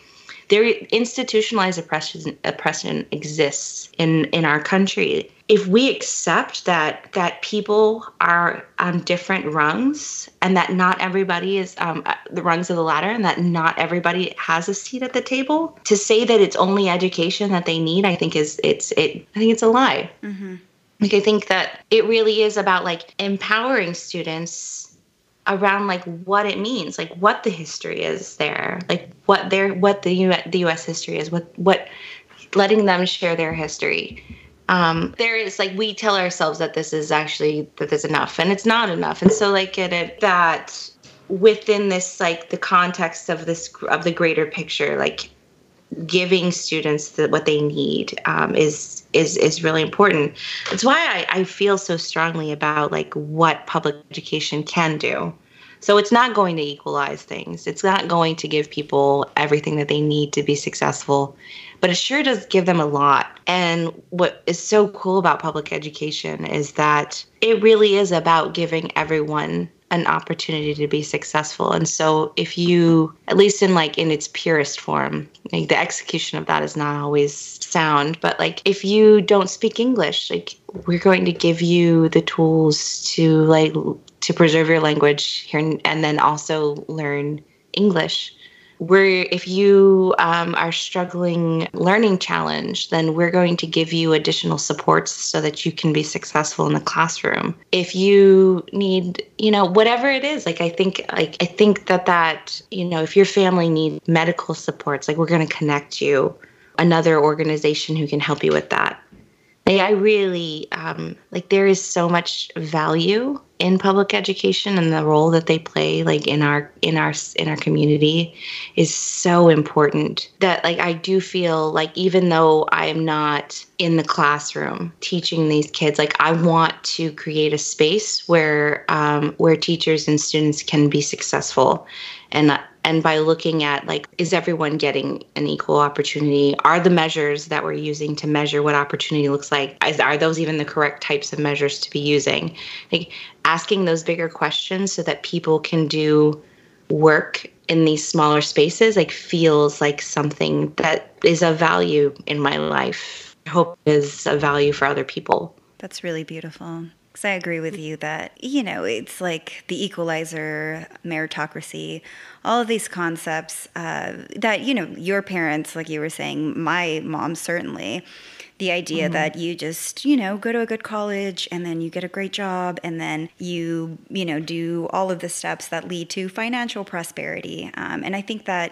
there institutionalized oppression oppression exists in in our country. If we accept that that people are on different rungs and that not everybody is um, the rungs of the ladder and that not everybody has a seat at the table, to say that it's only education that they need, I think is it's it I think it's a lie. Mm-hmm. Like, I think that it really is about like empowering students around like what it means, like what the history is there, like what their what the U the U S history is, what what letting them share their history. Um, there is like we tell ourselves that this is actually that there's enough, and it's not enough, and so like it, it that within this like the context of this of the greater picture, like giving students the, what they need um, is is is really important. It's why I, I feel so strongly about like what public education can do. So it's not going to equalize things. It's not going to give people everything that they need to be successful, but it sure does give them a lot. And what is so cool about public education is that it really is about giving everyone an opportunity to be successful. And so if you, at least in like in its purest form, like the execution of that is not always sound, but like if you don't speak English, like we're going to give you the tools to like to preserve your language here and then also learn English. We're, if you um, are struggling learning challenge, then we're going to give you additional supports so that you can be successful in the classroom. If you need, you know, whatever it is, like I think, like I think that that, you know, if your family needs medical supports, like we're going to connect you another organization who can help you with that. Like I really, um, like there is so much value in public education, and the role that they play, like in our in our in our community, is so important. That like I do feel like even though I am not in the classroom teaching these kids, like I want to create a space where um, where teachers and students can be successful, and. And by looking at, like, is everyone getting an equal opportunity? Are the measures that we're using to measure what opportunity looks like, is, are those even the correct types of measures to be using? Like, asking those bigger questions so that people can do work in these smaller spaces, like, feels like something that is of value in my life. I hope it is of value for other people. That's really beautiful. Because I agree with you that, you know, it's like the equalizer, meritocracy, all of these concepts uh, that, you know, your parents, like you were saying, my mom certainly, the idea mm-hmm. that you just, you know, go to a good college and then you get a great job and then you, you know, do all of the steps that lead to financial prosperity. Um, and I think that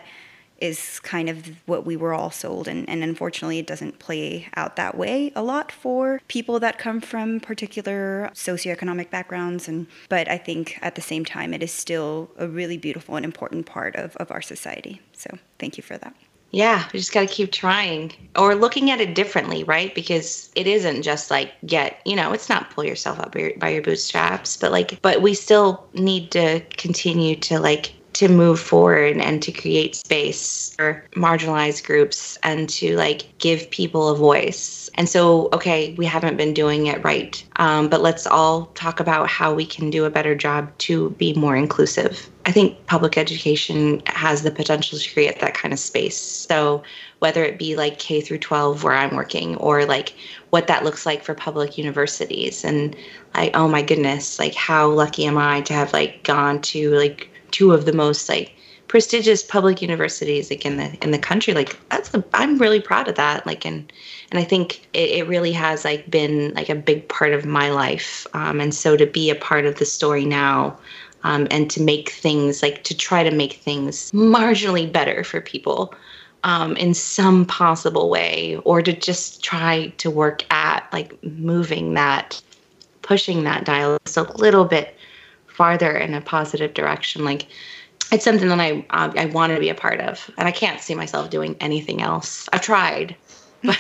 is kind of what we were all sold. And, and unfortunately, it doesn't play out that way a lot for people that come from particular socioeconomic backgrounds. And but I think at the same time, it is still a really beautiful and important part of, of our society. So thank you for that. Yeah, we just got to keep trying or looking at it differently, right? Because it isn't just like get, you know, it's not pull yourself up by your, by your bootstraps, but like, but we still need to continue to like to move forward and to create space for marginalized groups and to like give people a voice. And so, okay, we haven't been doing it right, um, but let's all talk about how we can do a better job to be more inclusive. I think public education has the potential to create that kind of space. So whether it be like K through twelve where I'm working, or like what that looks like for public universities. And like, oh my goodness, like how lucky am I to have like gone to like two of the most like prestigious public universities like in the in the country. Like that's a, I'm really proud of that. Like and and I think it, it really has like been like a big part of my life. Um, and so to be a part of the story now, um, and to make things like to try to make things marginally better for people um, in some possible way, or to just try to work at like moving that, pushing that dial just a little bit farther in a positive direction. Like it's something that I uh, I want to be a part of, and I can't see myself doing anything else. I've tried, but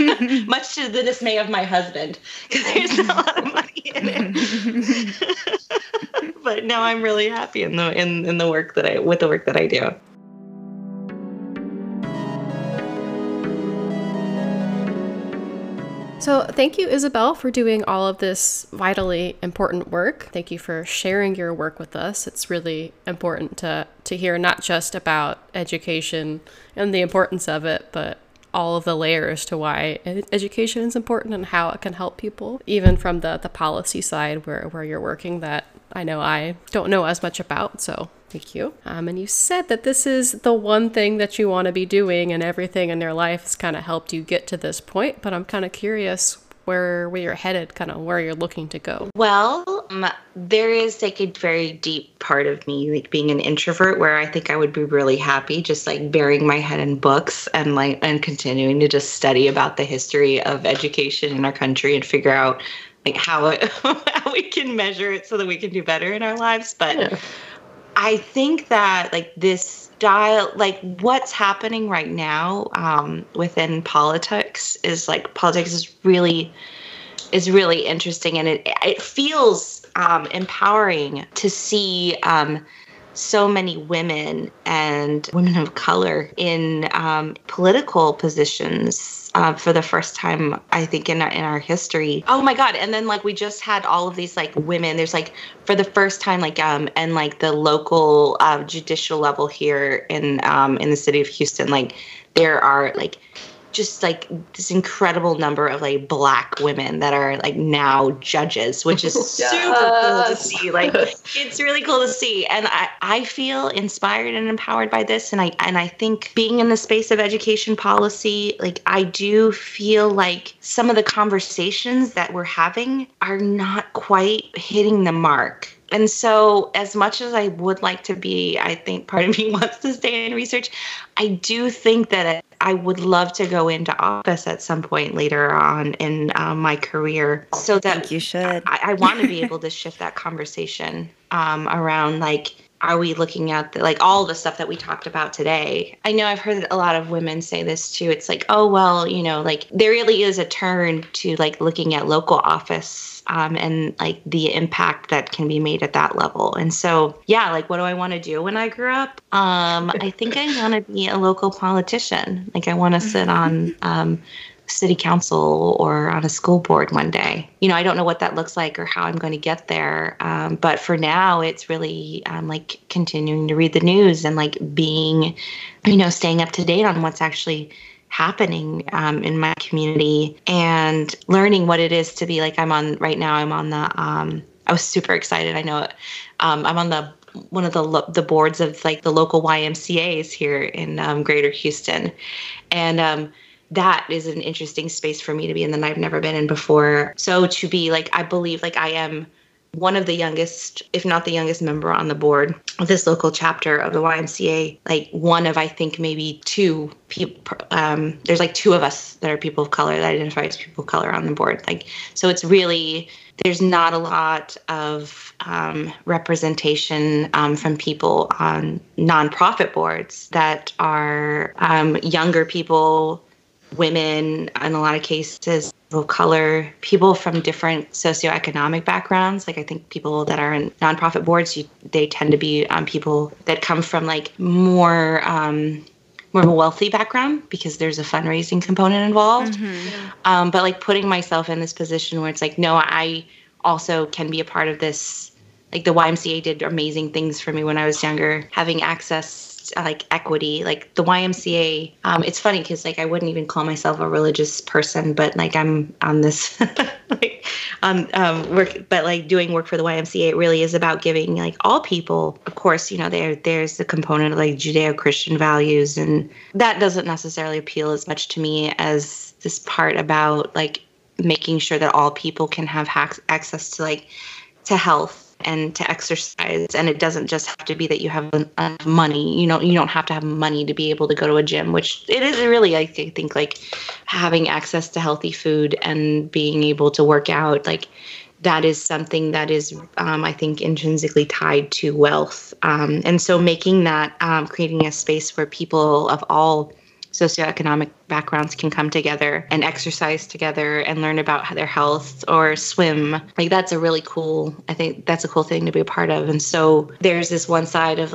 much to the dismay of my husband, because there's not a lot of money in it. But now I'm really happy in the in, in the work that I with the work that I do. So thank you, Isabel, for doing all of this vitally important work. Thank you for sharing your work with us. It's really important to, to hear not just about education and the importance of it, but all of the layers to why education is important and how it can help people, even from the, the policy side where, where you're working that I know I don't know as much about. So thank you. Um, and you said that this is the one thing that you want to be doing, and everything in your life has kind of helped you get to this point. But I'm kind of curious where where you're headed, kind of where you're looking to go. Well, um, there is like a very deep part of me, like being an introvert, where I think I would be really happy just like burying my head in books and like and continuing to just study about the history of education in our country and figure out like how it, how we can measure it so that we can do better in our lives. But yeah. I think that like this dial, like what's happening right now um, within politics is like politics is really is really interesting, and it it feels um, empowering to see um, so many women and women of color in um, political positions. Uh, for the first time, I think, in our, in our history. Oh my God. And then like we just had all of these like women, there's like for the first time, like um and like the local uh, judicial level here in um in the city of Houston, like there are like just like this incredible number of like Black women that are like now judges, which is yes. super cool to see. Like it's really cool to see. And I, I feel inspired and empowered by this. And I and I think being in the space of education policy, like I do feel like some of the conversations that we're having are not quite hitting the mark. And so as much as I would like to be, I think part of me wants to stay in research, I do think that I would love to go into office at some point later on in uh, my career. So that I think you should. I, I want to be able to shift that conversation um, around like, are we looking at the, like all the stuff that we talked about today? I know I've heard a lot of women say this too. It's like, oh, well, you know, like there really is a turn to like looking at local office um, and like the impact that can be made at that level. And so, yeah, like what do I want to do when I grow up? Um, I think I want to be a local politician. Like I want to sit on um, city council or on a school board one day. You know, I don't know what that looks like or how I'm going to get there. Um, but for now, it's really um, like continuing to read the news and like being, you know, staying up to date on what's actually happening um, in my community and learning what it is to be like, I'm on right now, I'm on the, um, I was super excited. I know it. Um, I'm on the one of the lo- the boards of like the local Y M C As here in um, Greater Houston. And um, that is an interesting space for me to be in that I've never been in before. So to be like, I believe like I am one of the youngest, if not the youngest member on the board of this local chapter of the Y M C A, like one of, I think maybe two people, um, there's like two of us that are people of color that identify as people of color on the board. Like, so it's really, there's not a lot of um, representation um, from people on nonprofit boards that are um, younger people, women, in a lot of cases, of color, people from different socioeconomic backgrounds. Like I think people that are in nonprofit boards, you, they tend to be um, people that come from like more um, more of a wealthy background because there's a fundraising component involved. Mm-hmm. Um, but like putting myself in this position where it's like, no, I also can be a part of this. Like the Y M C A did amazing things for me when I was younger, having access like equity, like the Y M C A. Um, it's funny because like I wouldn't even call myself a religious person, but like I'm on this like, um, um, work, but like doing work for the Y M C A, it really is about giving like all people. Of course, you know, there there's the component of like Judeo-Christian values, and that doesn't necessarily appeal as much to me as this part about like making sure that all people can have ha- access to like to health and to exercise. And it doesn't just have to be that you have enough money. You know, you don't have to have money to be able to go to a gym, which it is really, I think, like having access to healthy food and being able to work out, like that is something that is, um, I think, intrinsically tied to wealth. Um, and so making that, um, creating a space where people of all socioeconomic backgrounds can come together and exercise together and learn about their health or swim. Like that's a really cool, I think that's a cool thing to be a part of. And so there's this one side of like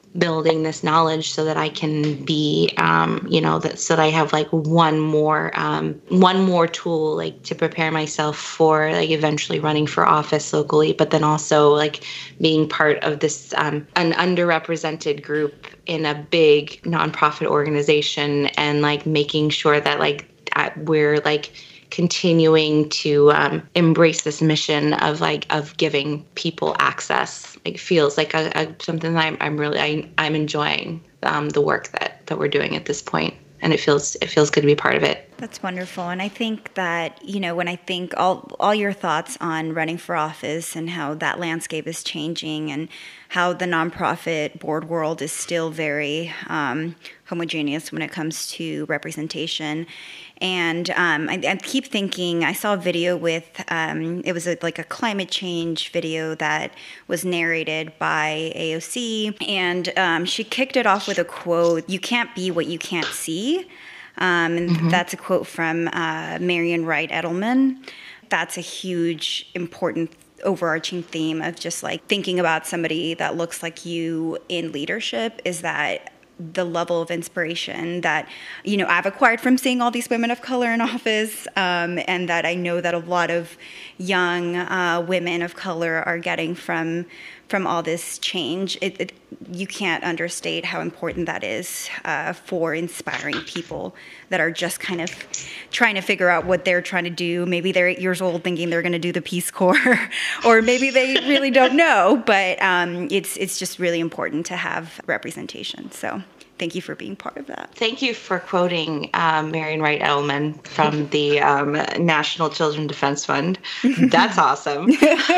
building this knowledge so that I can be, um, you know, that so that I have like one more, um, one more tool like to prepare myself for like eventually running for office locally, but then also like being part of this um, an underrepresented group in a big nonprofit organization, and like making sure that like we're like continuing to um, embrace this mission of like of giving people access. It feels like a, a something that I'm, I'm really I, I'm enjoying um, the work that that we're doing at this point, and it feels it feels good to be part of it. That's wonderful. And I think that, you know, when I think all all your thoughts on running for office and how that landscape is changing and how the nonprofit board world is still very um, homogeneous when it comes to representation. And um, I, I keep thinking, I saw a video with, um, it was a, like a climate change video that was narrated by A O C. And um, she kicked it off with a quote, "You can't be what you can't see." Um, and mm-hmm. That's a quote from uh, Marian Wright Edelman. That's a huge, important, overarching theme of just like thinking about somebody that looks like you in leadership, is that the level of inspiration that, you know, I've acquired from seeing all these women of color in office, um, and that I know that a lot of young uh, women of color are getting from from all this change. It, it, you can't understate how important that is uh, for inspiring people that are just kind of trying to figure out what they're trying to do. Maybe they're eight years old thinking they're going to do the Peace Corps, or maybe they really don't know, but um, it's it's just really important to have representation. So thank you for being part of that. Thank you for quoting um, Marian Wright Edelman from the um, National Children Defense Fund. That's awesome.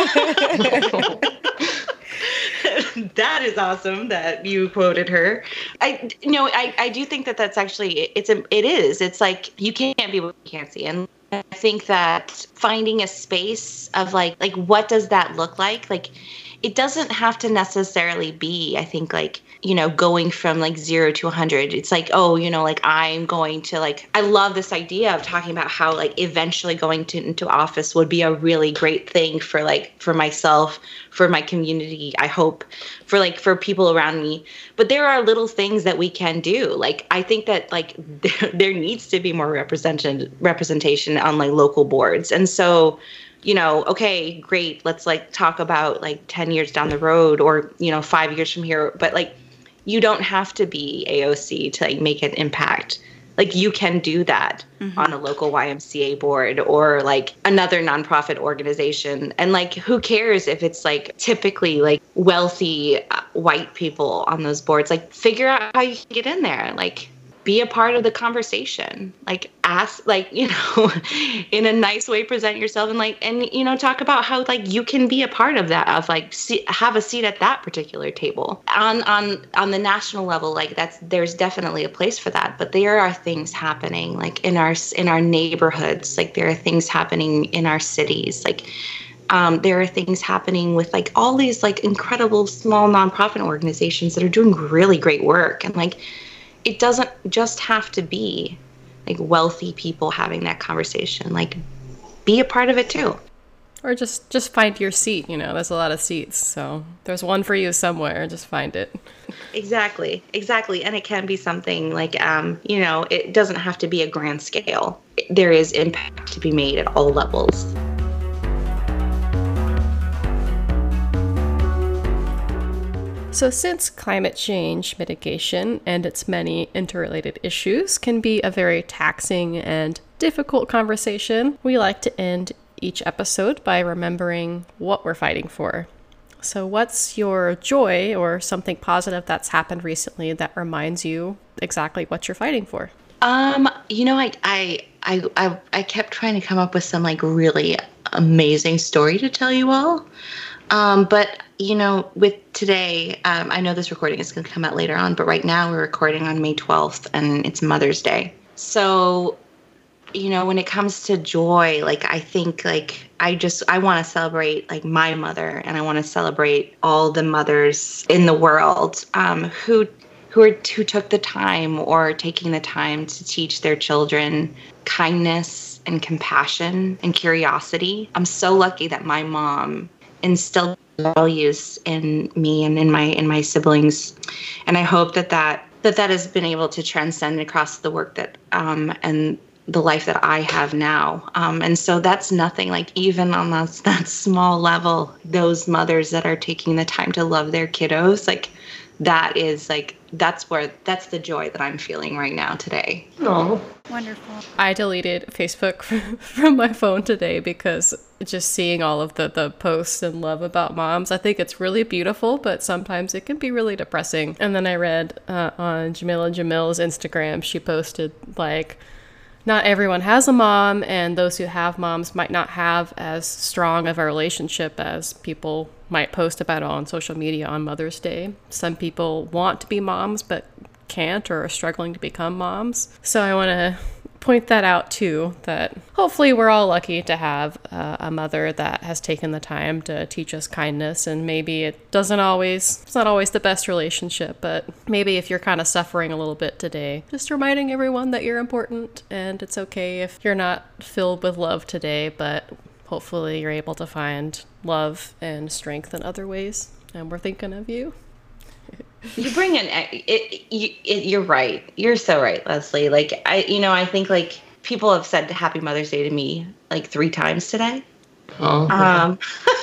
That is awesome that you quoted her. I, you know, I, I do think that that's actually, it's a, it is. It's like, you can't be what you can't see. And I think that finding a space of like, like, what does that look like? Like, it doesn't have to necessarily be, I think, like, you know, going from like zero to a hundred. It's like, oh, you know, like I'm going to like, I love this idea of talking about how like eventually going to into office would be a really great thing for like, for myself, for my community, I hope, for like, for people around me. But there are little things that we can do. Like, I think that like there, there needs to be more representation, representation on like local boards. And so, you know, okay, great. Let's like talk about like ten years down the road, or, you know, five years from here. But like, you don't have to be A O C to like make an impact. Like, you can do that mm-hmm. on a local Y M C A board or like another nonprofit organization. And like, who cares if it's like typically like wealthy uh, white people on those boards? Like, figure out how you can get in there. Like, be a part of the conversation. Like, ask, like, you know, in a nice way, present yourself, and like, and, you know, talk about how like you can be a part of that, of like, see, have a seat at that particular table. On, on, on the national level, like that's, there's definitely a place for that, but there are things happening like in our, in our neighborhoods. Like, there are things happening in our cities. Like, Um, there are things happening with like all these like incredible small nonprofit organizations that are doing really great work. And like, it doesn't just have to be like wealthy people having that conversation. Like, be a part of it too. Or just, just find your seat. You know, there's a lot of seats, so there's one for you somewhere. Just find it. Exactly. Exactly. And it can be something like, um, you know, it doesn't have to be a grand scale. There is impact to be made at all levels. So since climate change mitigation and its many interrelated issues can be a very taxing and difficult conversation, we like to end each episode by remembering what we're fighting for. So what's your joy or something positive that's happened recently that reminds you exactly what you're fighting for? Um, you know, I, I, I, I, I kept trying to come up with some like really amazing story to tell you all. Um, but, you know, with today, um, I know this recording is going to come out later on, but right now we're recording on May twelfth and it's Mother's Day. So, you know, when it comes to joy, like, I think like, I just, I want to celebrate like my mother, and I want to celebrate all the mothers in the world, um, who, who are, who took the time or taking the time to teach their children kindness and compassion and curiosity. I'm so lucky that my mom instilled values in me and in my in my siblings, and I hope that that that, that has been able to transcend across the work that um, and the life that I have now. Um, and so that's nothing, like even on that, that small level, those mothers that are taking the time to love their kiddos, like that is like, that's where, that's the joy that I'm feeling right now today. Oh, Wonderful. I deleted Facebook from my phone today because just seeing all of the, the posts and love about moms, I think it's really beautiful, but sometimes it can be really depressing. And then I read uh, on Jamila Jamil's Instagram, she posted like, not everyone has a mom, and those who have moms might not have as strong of a relationship as people might post about on social media on Mother's Day. Some people want to be moms but can't or are struggling to become moms. So I want to point that out too, that hopefully we're all lucky to have uh, a mother that has taken the time to teach us kindness, and maybe it doesn't always, it's not always the best relationship, but maybe if you're kind of suffering a little bit today, just reminding everyone that you're important, and it's okay if you're not filled with love today, but hopefully you're able to find love and strength in other ways, and we're thinking of you. You bring in it, it, it. You're right. You're so right, Leslie. Like I, you know, I think like people have said Happy Mother's Day to me like three times today. oh. Um,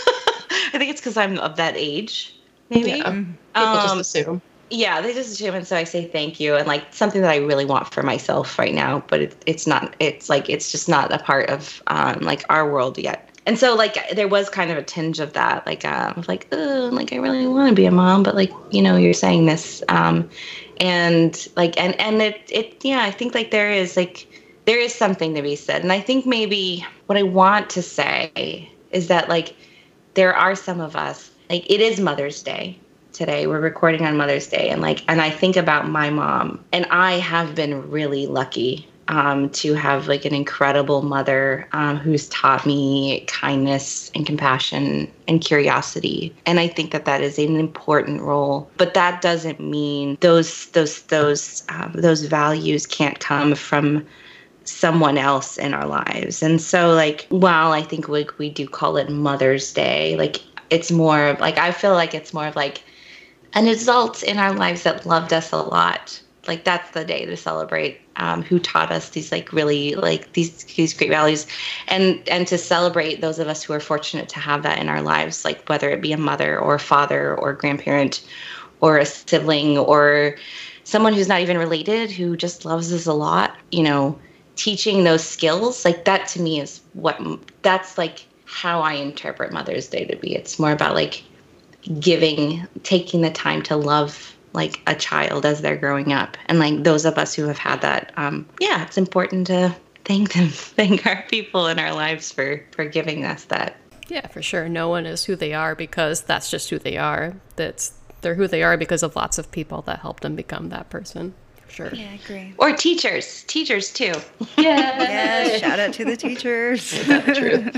I think it's because I'm of that age, maybe. Yeah. Um, People just assume. Yeah, they just assume, and so I say thank you, and like something that I really want for myself right now, but it, it's not. It's like it's just not a part of um, like our world yet. And so, like, there was kind of a tinge of that, like, um, like, oh, like, I really want to be a mom, but, like, you know, you're saying this, um, and, like, and, and it, it, yeah, I think, like, there is, like, there is something to be said, and I think maybe what I want to say is that, like, there are some of us, like, it is Mother's Day today, we're recording on Mother's Day, and, like, and I think about my mom, and I have been really lucky Um, to have like an incredible mother um, who's taught me kindness and compassion and curiosity, and I think that that is an important role. But that doesn't mean those those those um, those values can't come from someone else in our lives. And so, like, while I think we we do call it Mother's Day, like it's more of, like I feel like it's more of like an adult in our lives that loved us a lot. Like that's the day to celebrate um, who taught us these like really like these these great values, and and to celebrate those of us who are fortunate to have that in our lives, like whether it be a mother or a father or a grandparent or a sibling or someone who's not even related who just loves us a lot. You know, teaching those skills, like that to me is what that's like how I interpret Mother's Day to be. It's more about like giving, taking the time to love like a child as they're growing up. And like those of us who have had that, um, yeah, it's important to thank them, thank our people in our lives for, for giving us that. Yeah, for sure. No one is who they are because that's just who they are. That's they're who they are because of lots of people that helped them become that person. For sure. Yeah, I agree. Or teachers, teachers too. Yeah. Yeah, shout out to the teachers. True.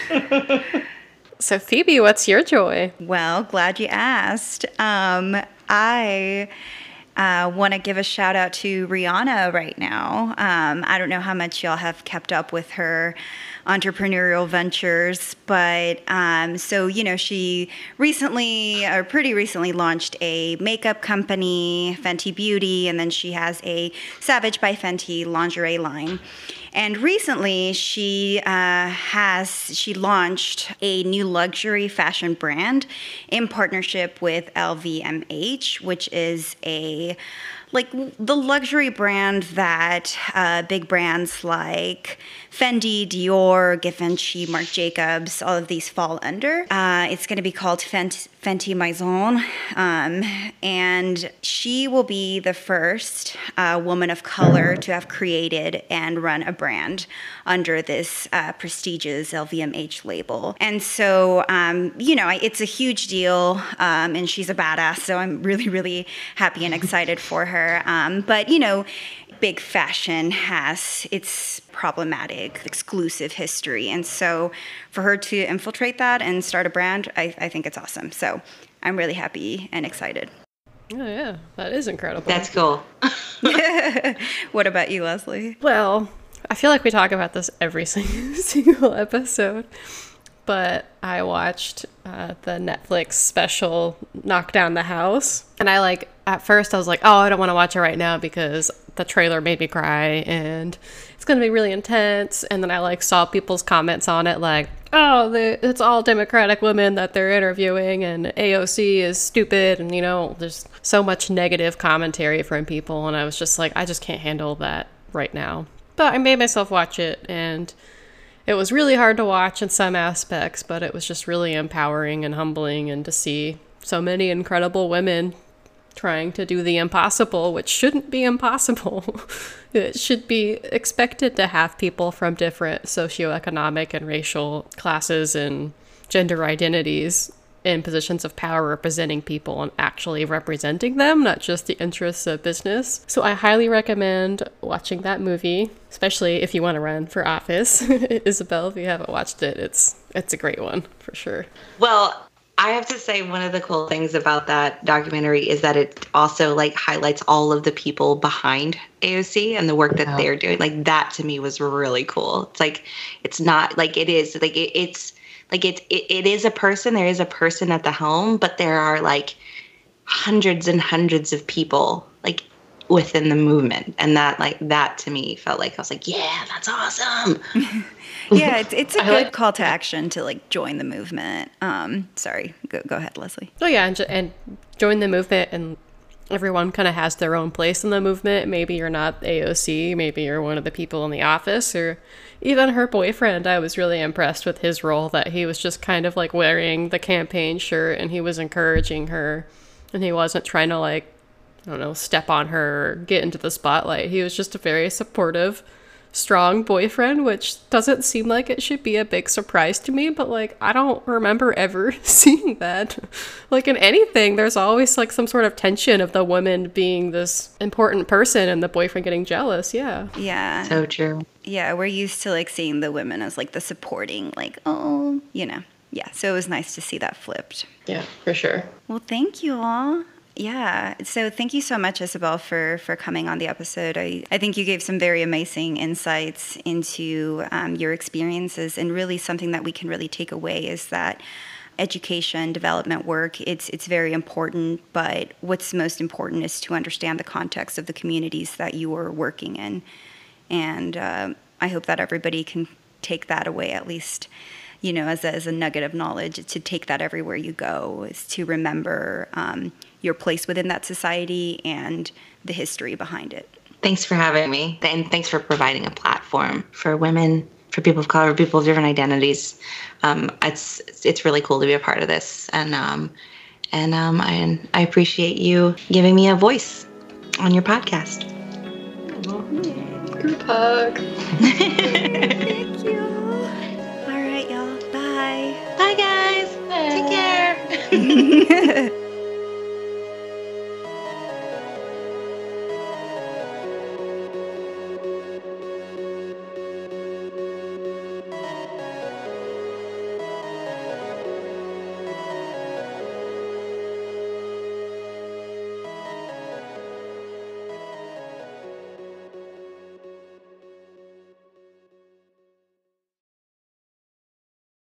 So Phoebe, what's your joy? Well, glad you asked. Um, I uh, want to give a shout out to Rihanna right now. Um, I don't know how much y'all have kept up with her entrepreneurial ventures, but um, so, you know, she recently, or pretty recently, launched a makeup company, Fenty Beauty, and then she has a Savage by Fenty lingerie line. And recently, she uh, has she launched a new luxury fashion brand in partnership with L V M H, which is a like the luxury brand that uh, big brands like Fendi, Dior, Givenchy, Marc Jacobs, all of these fall under. Uh, it's going to be called Fenty, Fenty Maison, um, and she will be the first uh, woman of color to have created and run a brand under this uh, prestigious L V M H label. And so, um, you know, it's a huge deal, um, and she's a badass, so I'm really, really happy and excited for her. Um, but, you know, big fashion has its problematic, exclusive history. And so for her to infiltrate that and start a brand, I, I think it's awesome. So I'm really happy and excited. Oh, yeah, that is incredible. That's cool. What about you, Leslie? Well, I feel like we talk about this every single, single episode. but I watched uh, the Netflix special Knock Down the House. And I like, at first I was like, oh, I don't want to watch it right now because the trailer made me cry and it's going to be really intense. And then I like saw people's comments on it like, oh, the, it's all Democratic women that they're interviewing and A O C is stupid. And, you know, there's so much negative commentary from people. And I was just like, I just can't handle that right now. But I made myself watch it, and it was really hard to watch in some aspects, but it was just really empowering and humbling, and to see so many incredible women trying to do the impossible, which shouldn't be impossible. It should be expected to have people from different socioeconomic and racial classes and gender identities in positions of power representing people and actually representing them, not just the interests of business. So I highly recommend watching that movie, especially if you want to run for office. Isabel, if you haven't watched it, it's it's a great one for sure. Well, I have to say one of the cool things about that documentary is that it also like highlights all of the people behind A O C and the work that Yeah. they're doing. Like that to me was really cool. It's like, it's not like it is like it, it's like it, it it is a person. There is a person at the helm, but there are like hundreds and hundreds of people like within the movement. And that like that to me felt like I was like, yeah, that's awesome. Yeah, it's, it's a I good like- call to action to like join the movement. Um, sorry, go, go ahead, Leslie. Oh yeah, and, ju- and join the movement, and everyone kind of has their own place in the movement. Maybe you're not A O C, maybe you're one of the people in the office, or even her boyfriend. I was really impressed with his role, that he was just kind of like wearing the campaign shirt and he was encouraging her, and he wasn't trying to like, I don't know, step on her or get into the spotlight. He was just a very supportive, strong boyfriend, which doesn't seem like it should be a big surprise to me, but like I don't remember ever seeing that. Like in anything, there's always like some sort of tension of the woman being this important person and the boyfriend getting jealous. Yeah. Yeah. So true. Yeah, we're used to like seeing the women as like the supporting, like, oh, you know. Yeah, so it was nice to see that flipped. Yeah, for sure. Well, thank you all. Yeah, so thank you so much, Isabel, for, for coming on the episode. I, I think you gave some very amazing insights into um, your experiences, and really something that we can really take away is that education, development work, it's it's very important, but what's most important is to understand the context of the communities that you are working in. And uh, I hope that everybody can take that away, at least, you know, as a, as a nugget of knowledge, to take that everywhere you go, is to remember um, your place within that society and the history behind it. Thanks for having me. And thanks for providing a platform for women, for people of color, people of different identities. Um, it's it's really cool to be a part of this. And um, and um, I, I appreciate you giving me a voice on your podcast. Group hug. Thank you. All right, y'all. Bye. Bye, guys. Take care.